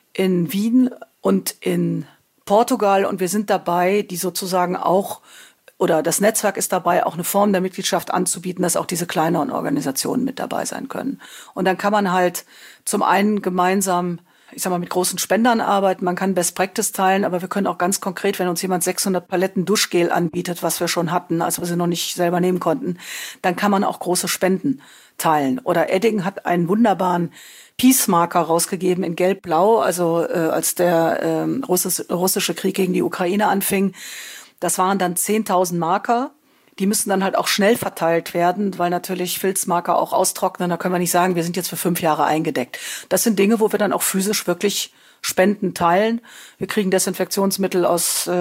in Wien und in Portugal. Und wir sind dabei, die sozusagen auch, oder das Netzwerk ist dabei, auch eine Form der Mitgliedschaft anzubieten, dass auch diese kleineren Organisationen mit dabei sein können. Und dann kann man halt zum einen gemeinsam, ich sag mal, mit großen Spendern arbeiten, man kann Best Practice teilen, aber wir können auch ganz konkret, wenn uns jemand 600 Paletten Duschgel anbietet, was wir schon hatten, als wir sie noch nicht selber nehmen konnten, dann kann man auch große Spenden teilen. Oder Edding hat einen wunderbaren Peace-Marker rausgegeben in Gelb-Blau, also als der russische Krieg gegen die Ukraine anfing. Das waren dann 10.000 Marker. Die müssen dann halt auch schnell verteilt werden, weil natürlich Filzmarker auch austrocknen. Da können wir nicht sagen, wir sind jetzt für 5 Jahre eingedeckt. Das sind Dinge, wo wir dann auch physisch wirklich Spenden teilen. Wir kriegen Desinfektionsmittel aus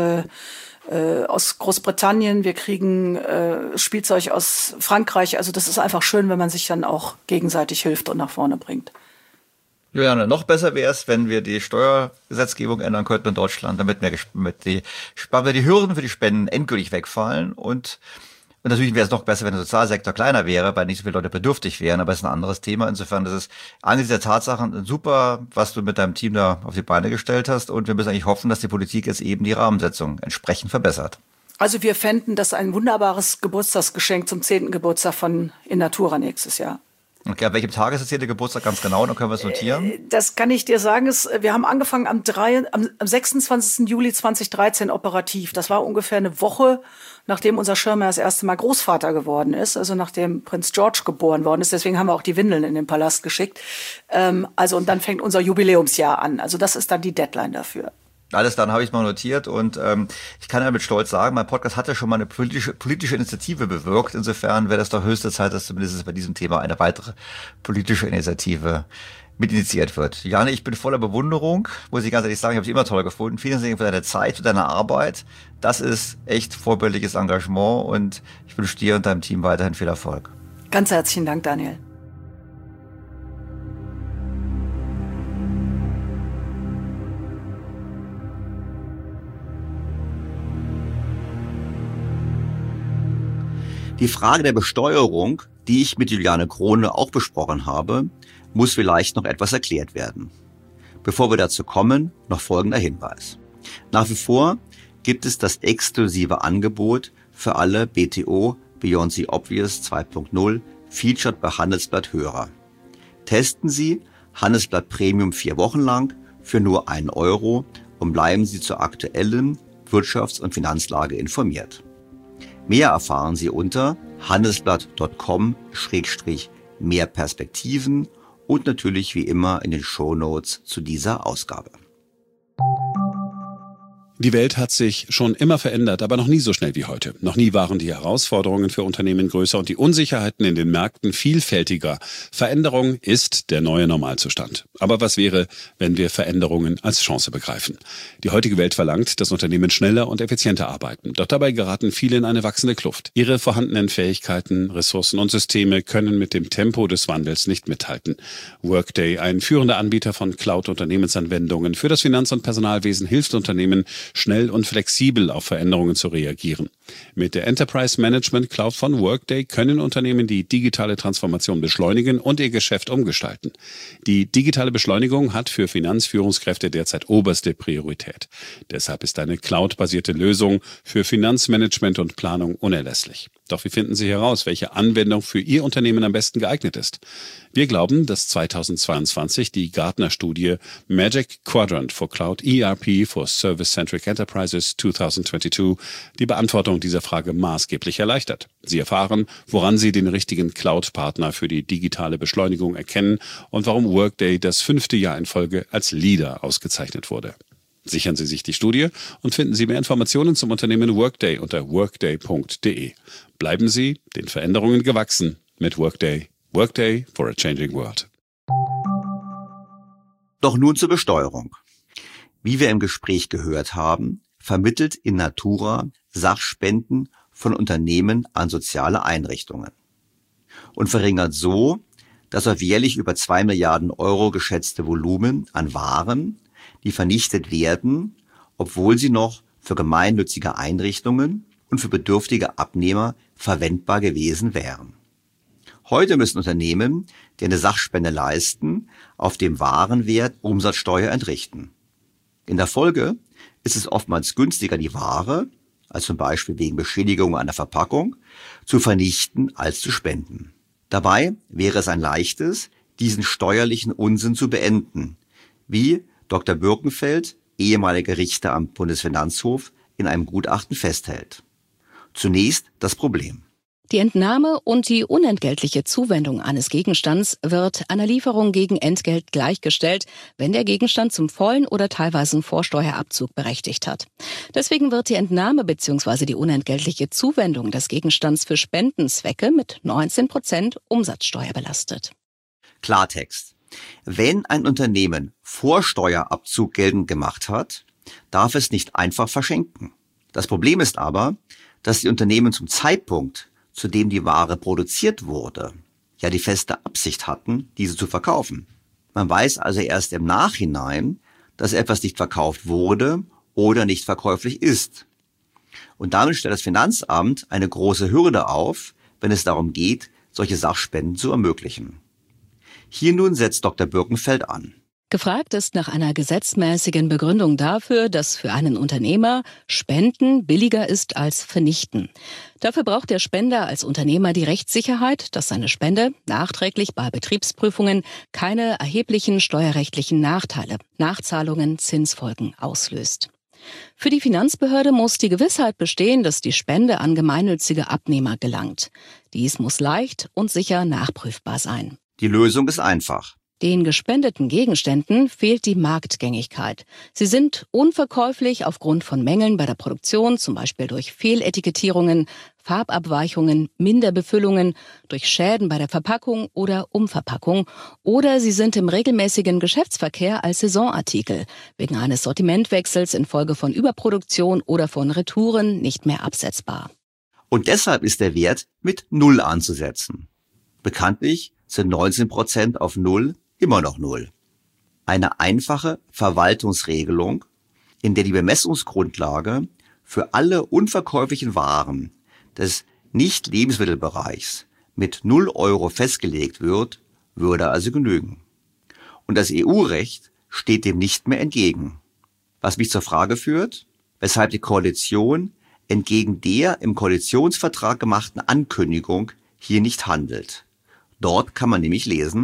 Großbritannien, wir kriegen Spielzeug aus Frankreich. Also das ist einfach schön, wenn man sich dann auch gegenseitig hilft und nach vorne bringt. Juliane, noch besser wäre es, wenn wir die Steuergesetzgebung ändern könnten in Deutschland, damit die Hürden für die Spenden endgültig wegfallen. Und natürlich wäre es noch besser, wenn der Sozialsektor kleiner wäre, weil nicht so viele Leute bedürftig wären, aber es ist ein anderes Thema. Insofern, das ist angesichts der Tatsachen super, was du mit deinem Team da auf die Beine gestellt hast. Und wir müssen eigentlich hoffen, dass die Politik jetzt eben die Rahmensetzung entsprechend verbessert. Also wir fänden das ein wunderbares Geburtstagsgeschenk zum 10. Geburtstag von Innatura nächstes Jahr. Okay, an welchem Tag ist das hier der Geburtstag ganz genau? Dann können wir es notieren. Das kann ich dir sagen. Wir haben angefangen am 26. Juli 2013 operativ. Das war ungefähr eine Woche, nachdem unser Schirmherr das erste Mal Großvater geworden ist, also nachdem Prinz George geboren worden ist. Deswegen haben wir auch die Windeln in den Palast geschickt. Und dann fängt unser Jubiläumsjahr an. Also das ist dann die Deadline dafür. Alles dann habe ich mal notiert und ich kann ja mit Stolz sagen, mein Podcast hat ja schon mal eine politische Initiative bewirkt. Insofern wäre das doch höchste Zeit, dass zumindest bei diesem Thema eine weitere politische Initiative mit initiiert wird. Juliane, ich bin voller Bewunderung, muss ich ganz ehrlich sagen, ich habe dich immer toll gefunden. Vielen Dank für deine Zeit, für deine Arbeit. Das ist echt vorbildliches Engagement und ich wünsche dir und deinem Team weiterhin viel Erfolg. Ganz herzlichen Dank, Daniel. Die Frage der Besteuerung, die ich mit Juliane Krone auch besprochen habe, muss vielleicht noch etwas erklärt werden. Bevor wir dazu kommen, noch folgender Hinweis. Nach wie vor gibt es das exklusive Angebot für alle BTO Beyond the Obvious 2.0 Featured bei Handelsblatt Hörer. Testen Sie Handelsblatt Premium 4 Wochen lang für nur 1 Euro und bleiben Sie zur aktuellen Wirtschafts- und Finanzlage informiert. Mehr erfahren Sie unter handelsblatt.com/mehr Perspektiven und natürlich wie immer in den Shownotes zu dieser Ausgabe. Die Welt hat sich schon immer verändert, aber noch nie so schnell wie heute. Noch nie waren die Herausforderungen für Unternehmen größer und die Unsicherheiten in den Märkten vielfältiger. Veränderung ist der neue Normalzustand. Aber was wäre, wenn wir Veränderungen als Chance begreifen? Die heutige Welt verlangt, dass Unternehmen schneller und effizienter arbeiten. Doch dabei geraten viele in eine wachsende Kluft. Ihre vorhandenen Fähigkeiten, Ressourcen und Systeme können mit dem Tempo des Wandels nicht mithalten. Workday, ein führender Anbieter von Cloud-Unternehmensanwendungen für das Finanz- und Personalwesen, hilft Unternehmen, schnell und flexibel auf Veränderungen zu reagieren. Mit der Enterprise Management Cloud von Workday können Unternehmen die digitale Transformation beschleunigen und ihr Geschäft umgestalten. Die digitale Beschleunigung hat für Finanzführungskräfte derzeit oberste Priorität. Deshalb ist eine cloud-basierte Lösung für Finanzmanagement und Planung unerlässlich. Doch wie finden Sie heraus, welche Anwendung für Ihr Unternehmen am besten geeignet ist? Wir glauben, dass 2022 die Gartner-Studie Magic Quadrant for Cloud ERP for Service-Centric Enterprises 2022 die Beantwortung dieser Frage maßgeblich erleichtert. Sie erfahren, woran Sie den richtigen Cloud-Partner für die digitale Beschleunigung erkennen und warum Workday das 5. Jahr in Folge als Leader ausgezeichnet wurde. Sichern Sie sich die Studie und finden Sie mehr Informationen zum Unternehmen Workday unter workday.de. Bleiben Sie den Veränderungen gewachsen mit Workday. Workday for a changing world. Doch nun zur Besteuerung. Wie wir im Gespräch gehört haben, vermittelt Innatura Sachspenden von Unternehmen an soziale Einrichtungen und verringert so das auf jährlich über 2 Milliarden Euro geschätzte Volumen an Waren, die vernichtet werden, obwohl sie noch für gemeinnützige Einrichtungen und für bedürftige Abnehmer verwendbar gewesen wären. Heute müssen Unternehmen, die eine Sachspende leisten, auf dem Warenwert Umsatzsteuer entrichten. In der Folge ist es oftmals günstiger, die Ware, also zum Beispiel wegen Beschädigung einer Verpackung, zu vernichten als zu spenden. Dabei wäre es ein leichtes, diesen steuerlichen Unsinn zu beenden, wie Dr. Birkenfeld, ehemaliger Richter am Bundesfinanzhof, in einem Gutachten festhält. Zunächst das Problem. Die Entnahme und die unentgeltliche Zuwendung eines Gegenstands wird einer Lieferung gegen Entgelt gleichgestellt, wenn der Gegenstand zum vollen oder teilweisen Vorsteuerabzug berechtigt hat. Deswegen wird die Entnahme bzw. die unentgeltliche Zuwendung des Gegenstands für Spendenzwecke mit 19% Umsatzsteuer belastet. Klartext. Wenn ein Unternehmen Vorsteuerabzug geltend gemacht hat, darf es nicht einfach verschenken. Das Problem ist aber, dass die Unternehmen zum Zeitpunkt, zu dem die Ware produziert wurde, ja die feste Absicht hatten, diese zu verkaufen. Man weiß also erst im Nachhinein, dass etwas nicht verkauft wurde oder nicht verkäuflich ist. Und damit stellt das Finanzamt eine große Hürde auf, wenn es darum geht, solche Sachspenden zu ermöglichen. Hier nun setzt Dr. Birkenfeld an. Gefragt ist nach einer gesetzmäßigen Begründung dafür, dass für einen Unternehmer Spenden billiger ist als Vernichten. Dafür braucht der Spender als Unternehmer die Rechtssicherheit, dass seine Spende nachträglich bei Betriebsprüfungen keine erheblichen steuerrechtlichen Nachteile, Nachzahlungen, Zinsfolgen auslöst. Für die Finanzbehörde muss die Gewissheit bestehen, dass die Spende an gemeinnützige Abnehmer gelangt. Dies muss leicht und sicher nachprüfbar sein. Die Lösung ist einfach. Den gespendeten Gegenständen fehlt die Marktgängigkeit. Sie sind unverkäuflich aufgrund von Mängeln bei der Produktion, zum Beispiel durch Fehletikettierungen, Farbabweichungen, Minderbefüllungen, durch Schäden bei der Verpackung oder Umverpackung, oder sie sind im regelmäßigen Geschäftsverkehr als Saisonartikel wegen eines Sortimentwechsels infolge von Überproduktion oder von Retouren nicht mehr absetzbar. Und deshalb ist der Wert mit 0 anzusetzen. Bekanntlich sind 19% auf 0 immer noch 0. Eine einfache Verwaltungsregelung, in der die Bemessungsgrundlage für alle unverkäuflichen Waren des Nicht-Lebensmittelbereichs mit 0 Euro festgelegt wird, würde also genügen. Und das EU-Recht steht dem nicht mehr entgegen. Was mich zur Frage führt, weshalb die Koalition entgegen der im Koalitionsvertrag gemachten Ankündigung hier nicht handelt. Dort kann man nämlich lesen: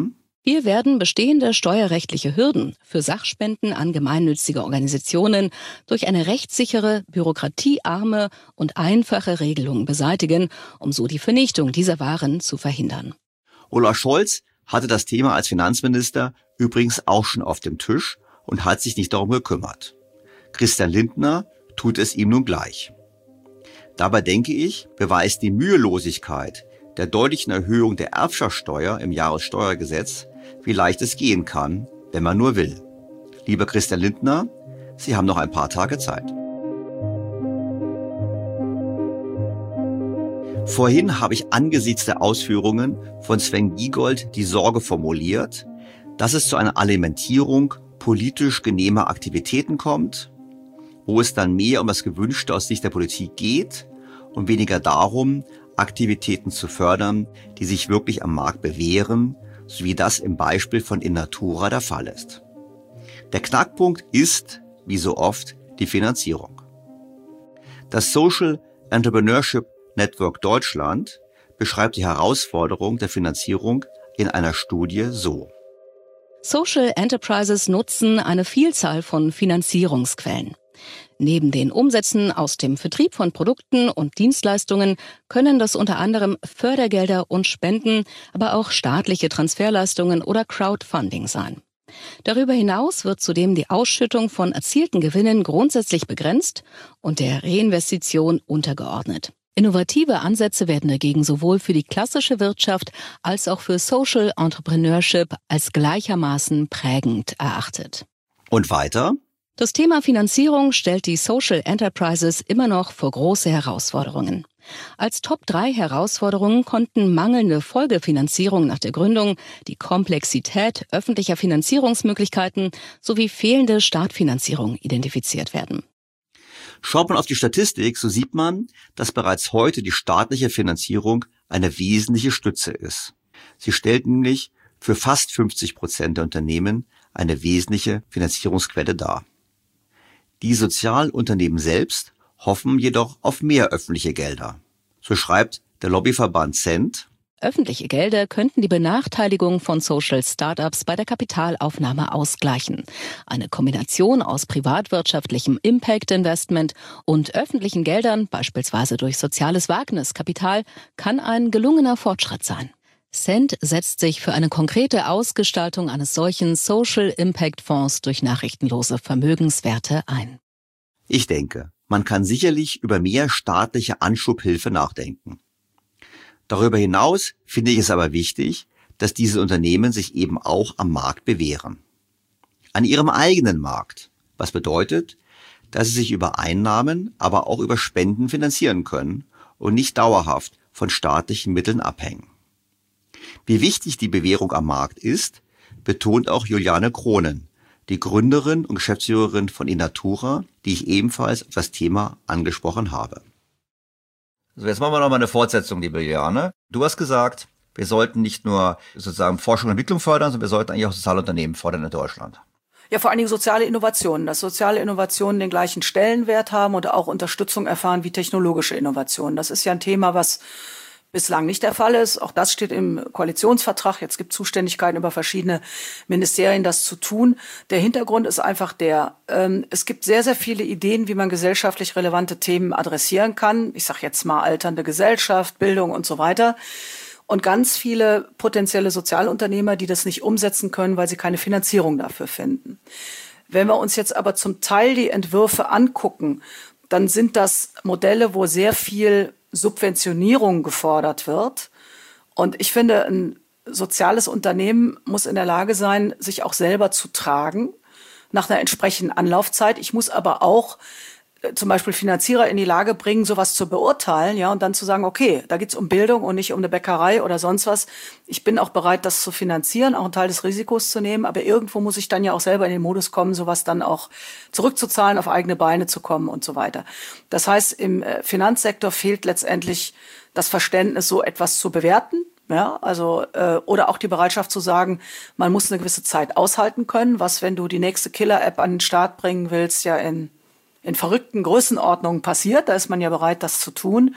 Wir werden bestehende steuerrechtliche Hürden für Sachspenden an gemeinnützige Organisationen durch eine rechtssichere, bürokratiearme und einfache Regelung beseitigen, um so die Vernichtung dieser Waren zu verhindern. Olaf Scholz hatte das Thema als Finanzminister übrigens auch schon auf dem Tisch und hat sich nicht darum gekümmert. Christian Lindner tut es ihm nun gleich. Dabei denke ich, beweist die Mühelosigkeit der deutlichen Erhöhung der Erbschaftssteuer im Jahressteuergesetz, wie leicht es gehen kann, wenn man nur will. Lieber Christian Lindner, Sie haben noch ein paar Tage Zeit. Vorhin habe ich angesichts der Ausführungen von Sven Giegold die Sorge formuliert, dass es zu einer Alimentierung politisch genehmer Aktivitäten kommt, wo es dann mehr um das Gewünschte aus Sicht der Politik geht und weniger darum, Aktivitäten zu fördern, die sich wirklich am Markt bewähren, so wie das im Beispiel von Innatura der Fall ist. Der Knackpunkt ist, wie so oft, die Finanzierung. Das Social Entrepreneurship Network Deutschland beschreibt die Herausforderung der Finanzierung in einer Studie so. Social Enterprises nutzen eine Vielzahl von Finanzierungsquellen. Neben den Umsätzen aus dem Vertrieb von Produkten und Dienstleistungen können das unter anderem Fördergelder und Spenden, aber auch staatliche Transferleistungen oder Crowdfunding sein. Darüber hinaus wird zudem die Ausschüttung von erzielten Gewinnen grundsätzlich begrenzt und der Reinvestition untergeordnet. Innovative Ansätze werden dagegen sowohl für die klassische Wirtschaft als auch für Social Entrepreneurship als gleichermaßen prägend erachtet. Und weiter? Das Thema Finanzierung stellt die Social Enterprises immer noch vor große Herausforderungen. Als Top-3 Herausforderungen konnten mangelnde Folgefinanzierung nach der Gründung, die Komplexität öffentlicher Finanzierungsmöglichkeiten sowie fehlende Startfinanzierung identifiziert werden. Schaut man auf die Statistik, so sieht man, dass bereits heute die staatliche Finanzierung eine wesentliche Stütze ist. Sie stellt nämlich für fast 50% der Unternehmen eine wesentliche Finanzierungsquelle dar. Die Sozialunternehmen selbst hoffen jedoch auf mehr öffentliche Gelder. So schreibt der Lobbyverband Cent: Öffentliche Gelder könnten die Benachteiligung von Social Startups bei der Kapitalaufnahme ausgleichen. Eine Kombination aus privatwirtschaftlichem Impact Investment und öffentlichen Geldern, beispielsweise durch soziales Wagniskapital, kann ein gelungener Fortschritt sein. Cent setzt sich für eine konkrete Ausgestaltung eines solchen Social Impact Fonds durch nachrichtenlose Vermögenswerte ein. Ich denke, man kann sicherlich über mehr staatliche Anschubhilfe nachdenken. Darüber hinaus finde ich es aber wichtig, dass diese Unternehmen sich eben auch am Markt bewähren. An ihrem eigenen Markt, was bedeutet, dass sie sich über Einnahmen, aber auch über Spenden finanzieren können und nicht dauerhaft von staatlichen Mitteln abhängen. Wie wichtig die Bewährung am Markt ist, betont auch Juliane Kronen, die Gründerin und Geschäftsführerin von Innatura, die ich ebenfalls auf das Thema angesprochen habe. So, jetzt machen wir nochmal eine Fortsetzung, liebe Juliane. Du hast gesagt, wir sollten nicht nur sozusagen Forschung und Entwicklung fördern, sondern wir sollten eigentlich auch soziale Unternehmen fördern in Deutschland. Ja, vor allen Dingen soziale Innovationen, dass soziale Innovationen den gleichen Stellenwert haben und auch Unterstützung erfahren wie technologische Innovationen. Das ist ja ein Thema, was bislang nicht der Fall ist. Auch das steht im Koalitionsvertrag. Jetzt gibt es Zuständigkeiten über verschiedene Ministerien, das zu tun. Der Hintergrund ist einfach es gibt sehr, sehr viele Ideen, wie man gesellschaftlich relevante Themen adressieren kann. Ich sage jetzt mal alternde Gesellschaft, Bildung und so weiter. Und ganz viele potenzielle Sozialunternehmer, die das nicht umsetzen können, weil sie keine Finanzierung dafür finden. Wenn wir uns jetzt aber zum Teil die Entwürfe angucken, dann sind das Modelle, wo sehr viel Subventionierung gefordert wird. Und ich finde, ein soziales Unternehmen muss in der Lage sein, sich auch selber zu tragen, nach einer entsprechenden Anlaufzeit. Ich muss aber auch zum Beispiel Finanzierer in die Lage bringen, sowas zu beurteilen, ja, und dann zu sagen, okay, da geht's um Bildung und nicht um eine Bäckerei oder sonst was. Ich bin auch bereit, das zu finanzieren, auch einen Teil des Risikos zu nehmen, aber irgendwo muss ich dann ja auch selber in den Modus kommen, sowas dann auch zurückzuzahlen, auf eigene Beine zu kommen und so weiter. Das heißt, im Finanzsektor fehlt letztendlich das Verständnis, so etwas zu bewerten. Ja, also oder auch die Bereitschaft zu sagen, man muss eine gewisse Zeit aushalten können, was, wenn du die nächste Killer-App an den Start bringen willst, ja in in verrückten Größenordnungen passiert. Da ist man ja bereit, das zu tun.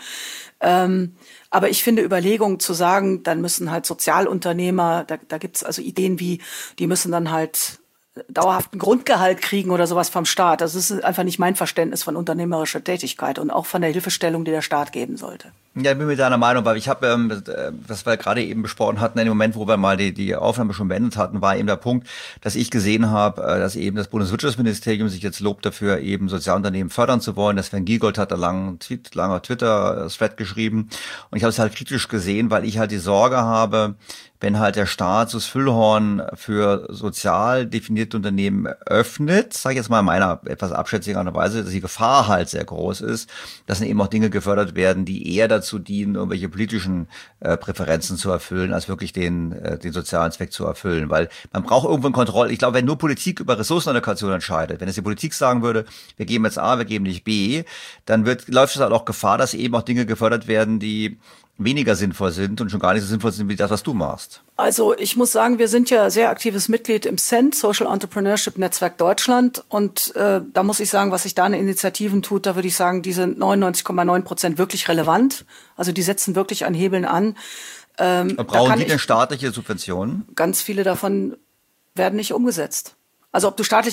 Aber ich finde Überlegungen zu sagen, dann müssen halt Sozialunternehmer, da gibt's also Ideen wie, die müssen dann halt dauerhaften Grundgehalt kriegen oder sowas vom Staat. Das ist einfach nicht mein Verständnis von unternehmerischer Tätigkeit und auch von der Hilfestellung, die der Staat geben sollte. Ja, ich bin mit deiner Meinung, weil ich habe, was wir gerade eben besprochen hatten, in dem Moment, wo wir mal die Aufnahme schon beendet hatten, war eben der Punkt, dass ich gesehen habe, dass eben das Bundeswirtschaftsministerium sich jetzt lobt dafür, eben Sozialunternehmen fördern zu wollen. Das Sven Giegold hat da langer Twitter-Thread geschrieben und ich habe es halt kritisch gesehen, weil ich halt die Sorge habe, wenn halt der Staat so das Füllhorn für sozial definierte Unternehmen öffnet, sage ich jetzt mal in meiner etwas abschätzigen Art und Weise, dass die Gefahr halt sehr groß ist, dass dann eben auch Dinge gefördert werden, die eher dazu dienen, irgendwelche politischen Präferenzen zu erfüllen, als wirklich den sozialen Zweck zu erfüllen. Weil man braucht irgendwo eine Kontrolle. Ich glaube, wenn nur Politik über Ressourcenallokation entscheidet, wenn es die Politik sagen würde, wir geben jetzt A, wir geben nicht B, dann läuft es halt auch Gefahr, dass eben auch Dinge gefördert werden, die weniger sinnvoll sind und schon gar nicht so sinnvoll sind wie das, was du machst. Also ich muss sagen, wir sind ja sehr aktives Mitglied im CENT, Social Entrepreneurship Netzwerk Deutschland. Und da muss ich sagen, was sich da an Initiativen tut, da würde ich sagen, die sind 99,9% wirklich relevant. Also die setzen wirklich an Hebeln an. Brauchen die denn staatliche Subventionen? Ganz viele davon werden nicht umgesetzt. Also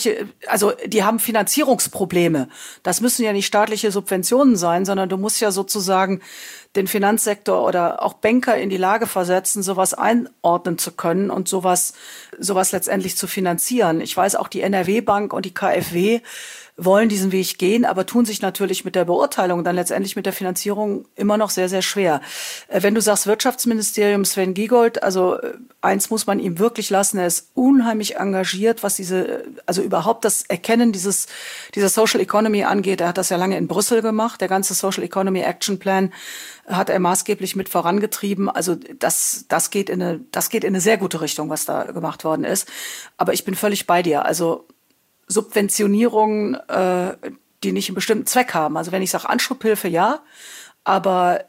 die haben Finanzierungsprobleme. Das müssen ja nicht staatliche Subventionen sein, sondern du musst ja sozusagen den Finanzsektor oder auch Banker in die Lage versetzen, sowas einordnen zu können und sowas letztendlich zu finanzieren. Ich weiß auch, die NRW-Bank und die KfW wollen diesen Weg gehen, aber tun sich natürlich mit der Beurteilung, dann letztendlich mit der Finanzierung immer noch sehr, sehr schwer. Wenn du sagst Wirtschaftsministerium, Sven Giegold, also eins muss man ihm wirklich lassen, er ist unheimlich engagiert, was also überhaupt das Erkennen dieser Social Economy angeht. Er hat das ja lange in Brüssel gemacht, der ganze Social Economy Action Plan hat er maßgeblich mit vorangetrieben. Also das geht in eine sehr gute Richtung, was da gemacht worden ist. Aber ich bin völlig bei dir. Also Subventionierungen, die nicht einen bestimmten Zweck haben. Also wenn ich sage Anschubhilfe, ja, aber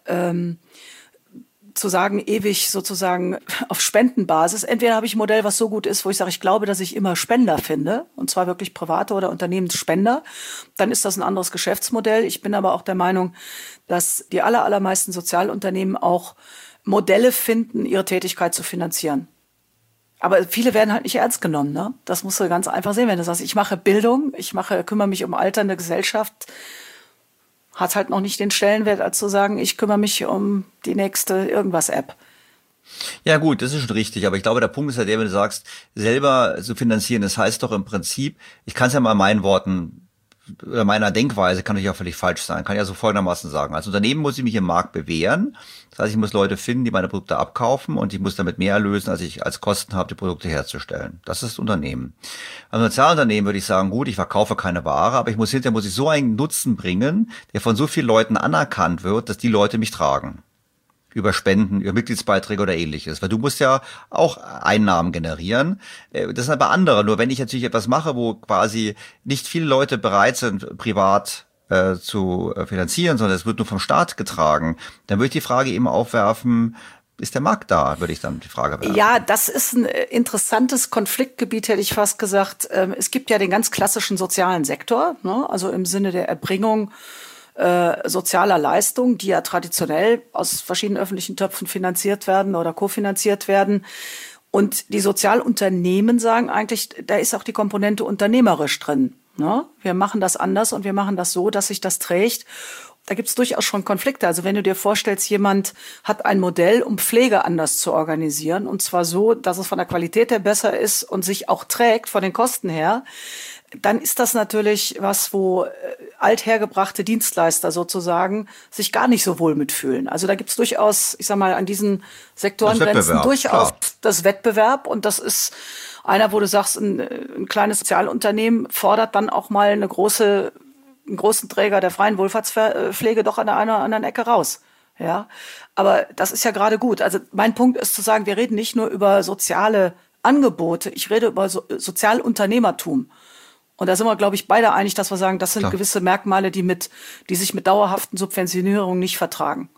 zu sagen, ewig sozusagen auf Spendenbasis, entweder habe ich ein Modell, was so gut ist, wo ich sage, ich glaube, dass ich immer Spender finde, und zwar wirklich private oder Unternehmensspender, dann ist das ein anderes Geschäftsmodell. Ich bin aber auch der Meinung, dass die allermeisten Sozialunternehmen auch Modelle finden, ihre Tätigkeit zu finanzieren. Aber viele werden halt nicht ernst genommen, ne? Das musst du ganz einfach sehen, wenn du sagst, ich mache Bildung, kümmere mich um alternde Gesellschaft, hat halt noch nicht den Stellenwert, als zu sagen, ich kümmere mich um die nächste Irgendwas-App. Ja gut, das ist schon richtig, aber ich glaube, der Punkt ist ja der, wenn du sagst, selber zu finanzieren, das heißt doch im Prinzip, ich kann es ja mal in meinen Worten, oder meiner Denkweise kann natürlich auch völlig falsch sein, kann ja so folgendermaßen sagen. Als Unternehmen muss ich mich im Markt bewähren. Das heißt, ich muss Leute finden, die meine Produkte abkaufen und ich muss damit mehr erlösen, als ich als Kosten habe, die Produkte herzustellen. Das ist das Unternehmen. Als Sozialunternehmen würde ich sagen, gut, ich verkaufe keine Ware, aber hinterher muss ich so einen Nutzen bringen, der von so vielen Leuten anerkannt wird, dass die Leute mich tragen. Über Spenden, über Mitgliedsbeiträge oder ähnliches. Weil du musst ja auch Einnahmen generieren. Das sind aber andere. Nur wenn ich natürlich etwas mache, wo quasi nicht viele Leute bereit sind, privat zu finanzieren, sondern es wird nur vom Staat getragen, dann würde ich die Frage eben aufwerfen, ist der Markt da, würde ich dann die Frage werfen. Ja, das ist ein interessantes Konfliktgebiet, hätte ich fast gesagt. Es gibt ja den ganz klassischen sozialen Sektor, ne? Also im Sinne der Erbringung sozialer Leistungen, die ja traditionell aus verschiedenen öffentlichen Töpfen finanziert werden oder kofinanziert werden. Und die Sozialunternehmen sagen eigentlich, da ist auch die Komponente unternehmerisch drin. Ne? Wir machen das anders und wir machen das so, dass sich das trägt. Da gibt es durchaus schon Konflikte. Also wenn du dir vorstellst, jemand hat ein Modell, um Pflege anders zu organisieren, und zwar so, dass es von der Qualität her besser ist und sich auch trägt von den Kosten her, dann ist das natürlich was, wo althergebrachte Dienstleister sozusagen sich gar nicht so wohl mitfühlen. Also da gibt es durchaus, ich sag mal, an diesen Sektorengrenzen durchaus das Wettbewerb. Und das ist einer, wo du sagst, ein kleines Sozialunternehmen fordert dann auch mal einen großen Träger der freien Wohlfahrtspflege doch an der einen oder anderen Ecke raus. Ja, aber das ist ja gerade gut. Also mein Punkt ist zu sagen, wir reden nicht nur über soziale Angebote, ich rede über Sozialunternehmertum. Und da sind wir, glaube ich, beide einig, dass wir sagen, das sind gewisse Merkmale, die sich mit dauerhaften Subventionierungen nicht vertragen.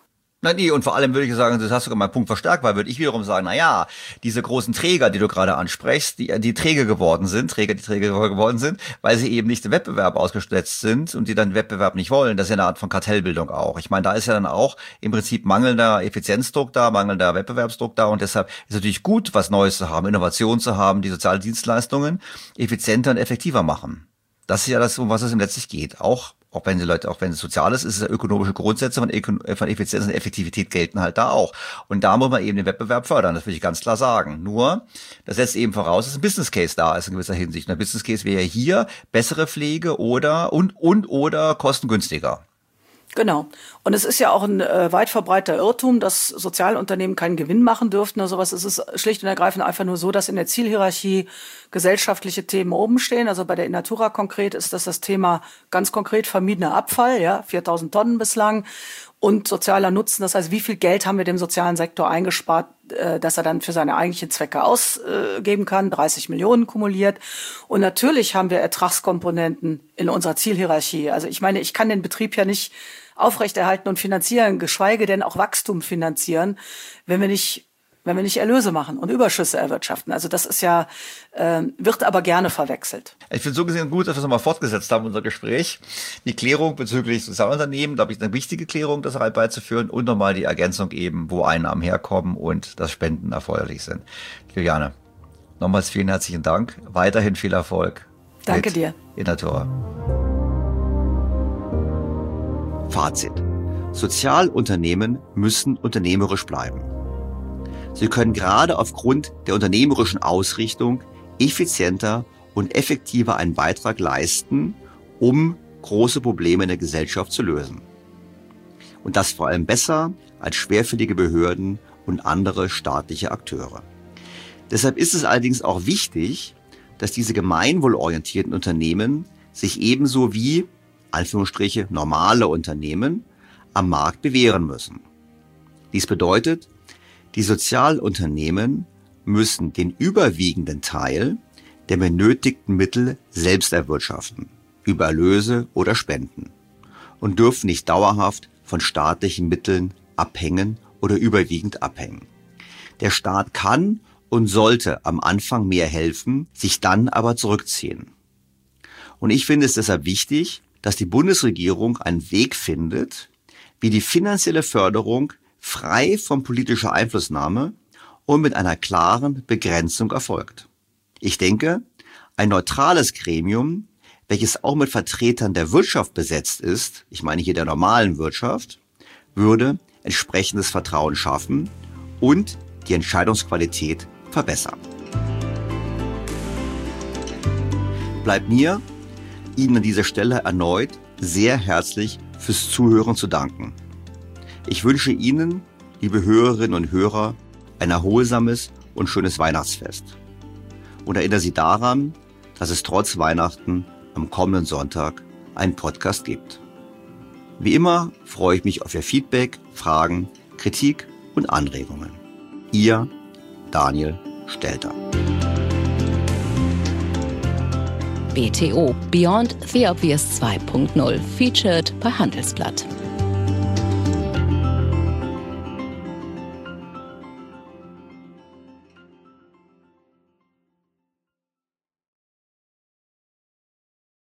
Nee, und vor allem würde ich sagen, das hast sogar meinen Punkt verstärkt, weil würde ich wiederum sagen, diese großen Träger, die du gerade ansprichst, die träge geworden sind, weil sie eben nicht dem Wettbewerb ausgesetzt sind und die dann den Wettbewerb nicht wollen, das ist ja eine Art von Kartellbildung auch. Ich meine, da ist ja dann auch im Prinzip mangelnder Effizienzdruck da, mangelnder Wettbewerbsdruck da und deshalb ist es natürlich gut, was Neues zu haben, Innovation zu haben, die soziale Dienstleistungen effizienter und effektiver machen. Das ist ja das, um was es im letztlich geht. Auch wenn es sozial ist, ist es ja ökonomische Grundsätze von Effizienz und Effektivität gelten halt da auch. Und da muss man eben den Wettbewerb fördern, das will ich ganz klar sagen. Nur, das setzt eben voraus, dass ein Business Case da ist in gewisser Hinsicht. Und der Business Case wäre ja hier bessere Pflege oder kostengünstiger. Genau. Und es ist ja auch ein weit verbreiteter Irrtum, dass Sozialunternehmen keinen Gewinn machen dürften oder sowas. Es ist schlicht und ergreifend einfach nur so, dass in der Zielhierarchie gesellschaftliche Themen oben stehen. Also bei der Innatura konkret ist das Thema ganz konkret vermiedener Abfall, 4.000 Tonnen bislang. Und sozialer Nutzen, das heißt, wie viel Geld haben wir dem sozialen Sektor eingespart, dass er dann für seine eigentlichen Zwecke ausgeben kann, 30 Millionen kumuliert. Und natürlich haben wir Ertragskomponenten in unserer Zielhierarchie. Also ich meine, ich kann den Betrieb ja nicht aufrechterhalten und finanzieren, geschweige denn auch Wachstum finanzieren, wenn wir nicht Erlöse machen und Überschüsse erwirtschaften. Also das ist ja, wird aber gerne verwechselt. Ich finde so gesehen gut, dass wir es nochmal fortgesetzt haben, unser Gespräch. Die Klärung bezüglich Sozialunternehmen, glaube ich, eine wichtige Klärung, das halt beizuführen und nochmal die Ergänzung eben, wo Einnahmen herkommen und dass Spenden erforderlich sind. Juliane, nochmals vielen herzlichen Dank. Weiterhin viel Erfolg. Danke dir. Innatura. Fazit. Sozialunternehmen müssen unternehmerisch bleiben. Sie können gerade aufgrund der unternehmerischen Ausrichtung effizienter und effektiver einen Beitrag leisten, um große Probleme in der Gesellschaft zu lösen. Und das vor allem besser als schwerfällige Behörden und andere staatliche Akteure. Deshalb ist es allerdings auch wichtig, dass diese gemeinwohlorientierten Unternehmen sich ebenso wie, Anführungsstriche, normale Unternehmen am Markt bewähren müssen. Dies bedeutet, die Sozialunternehmen müssen den überwiegenden Teil der benötigten Mittel selbst erwirtschaften, über Erlöse oder Spenden, und dürfen nicht dauerhaft von staatlichen Mitteln abhängen oder überwiegend abhängen. Der Staat kann und sollte am Anfang mehr helfen, sich dann aber zurückziehen. Und ich finde es deshalb wichtig, dass die Bundesregierung einen Weg findet, wie die finanzielle Förderung frei von politischer Einflussnahme und mit einer klaren Begrenzung erfolgt. Ich denke, ein neutrales Gremium, welches auch mit Vertretern der Wirtschaft besetzt ist, ich meine hier der normalen Wirtschaft, würde entsprechendes Vertrauen schaffen und die Entscheidungsqualität verbessern. Bleibt mir, Ihnen an dieser Stelle erneut sehr herzlich fürs Zuhören zu danken. Ich wünsche Ihnen, liebe Hörerinnen und Hörer, ein erholsames und schönes Weihnachtsfest. Und erinnere Sie daran, dass es trotz Weihnachten am kommenden Sonntag einen Podcast gibt. Wie immer freue ich mich auf Ihr Feedback, Fragen, Kritik und Anregungen. Ihr Daniel Stelter. BTO Beyond the Obvious 2.0 featured bei Handelsblatt.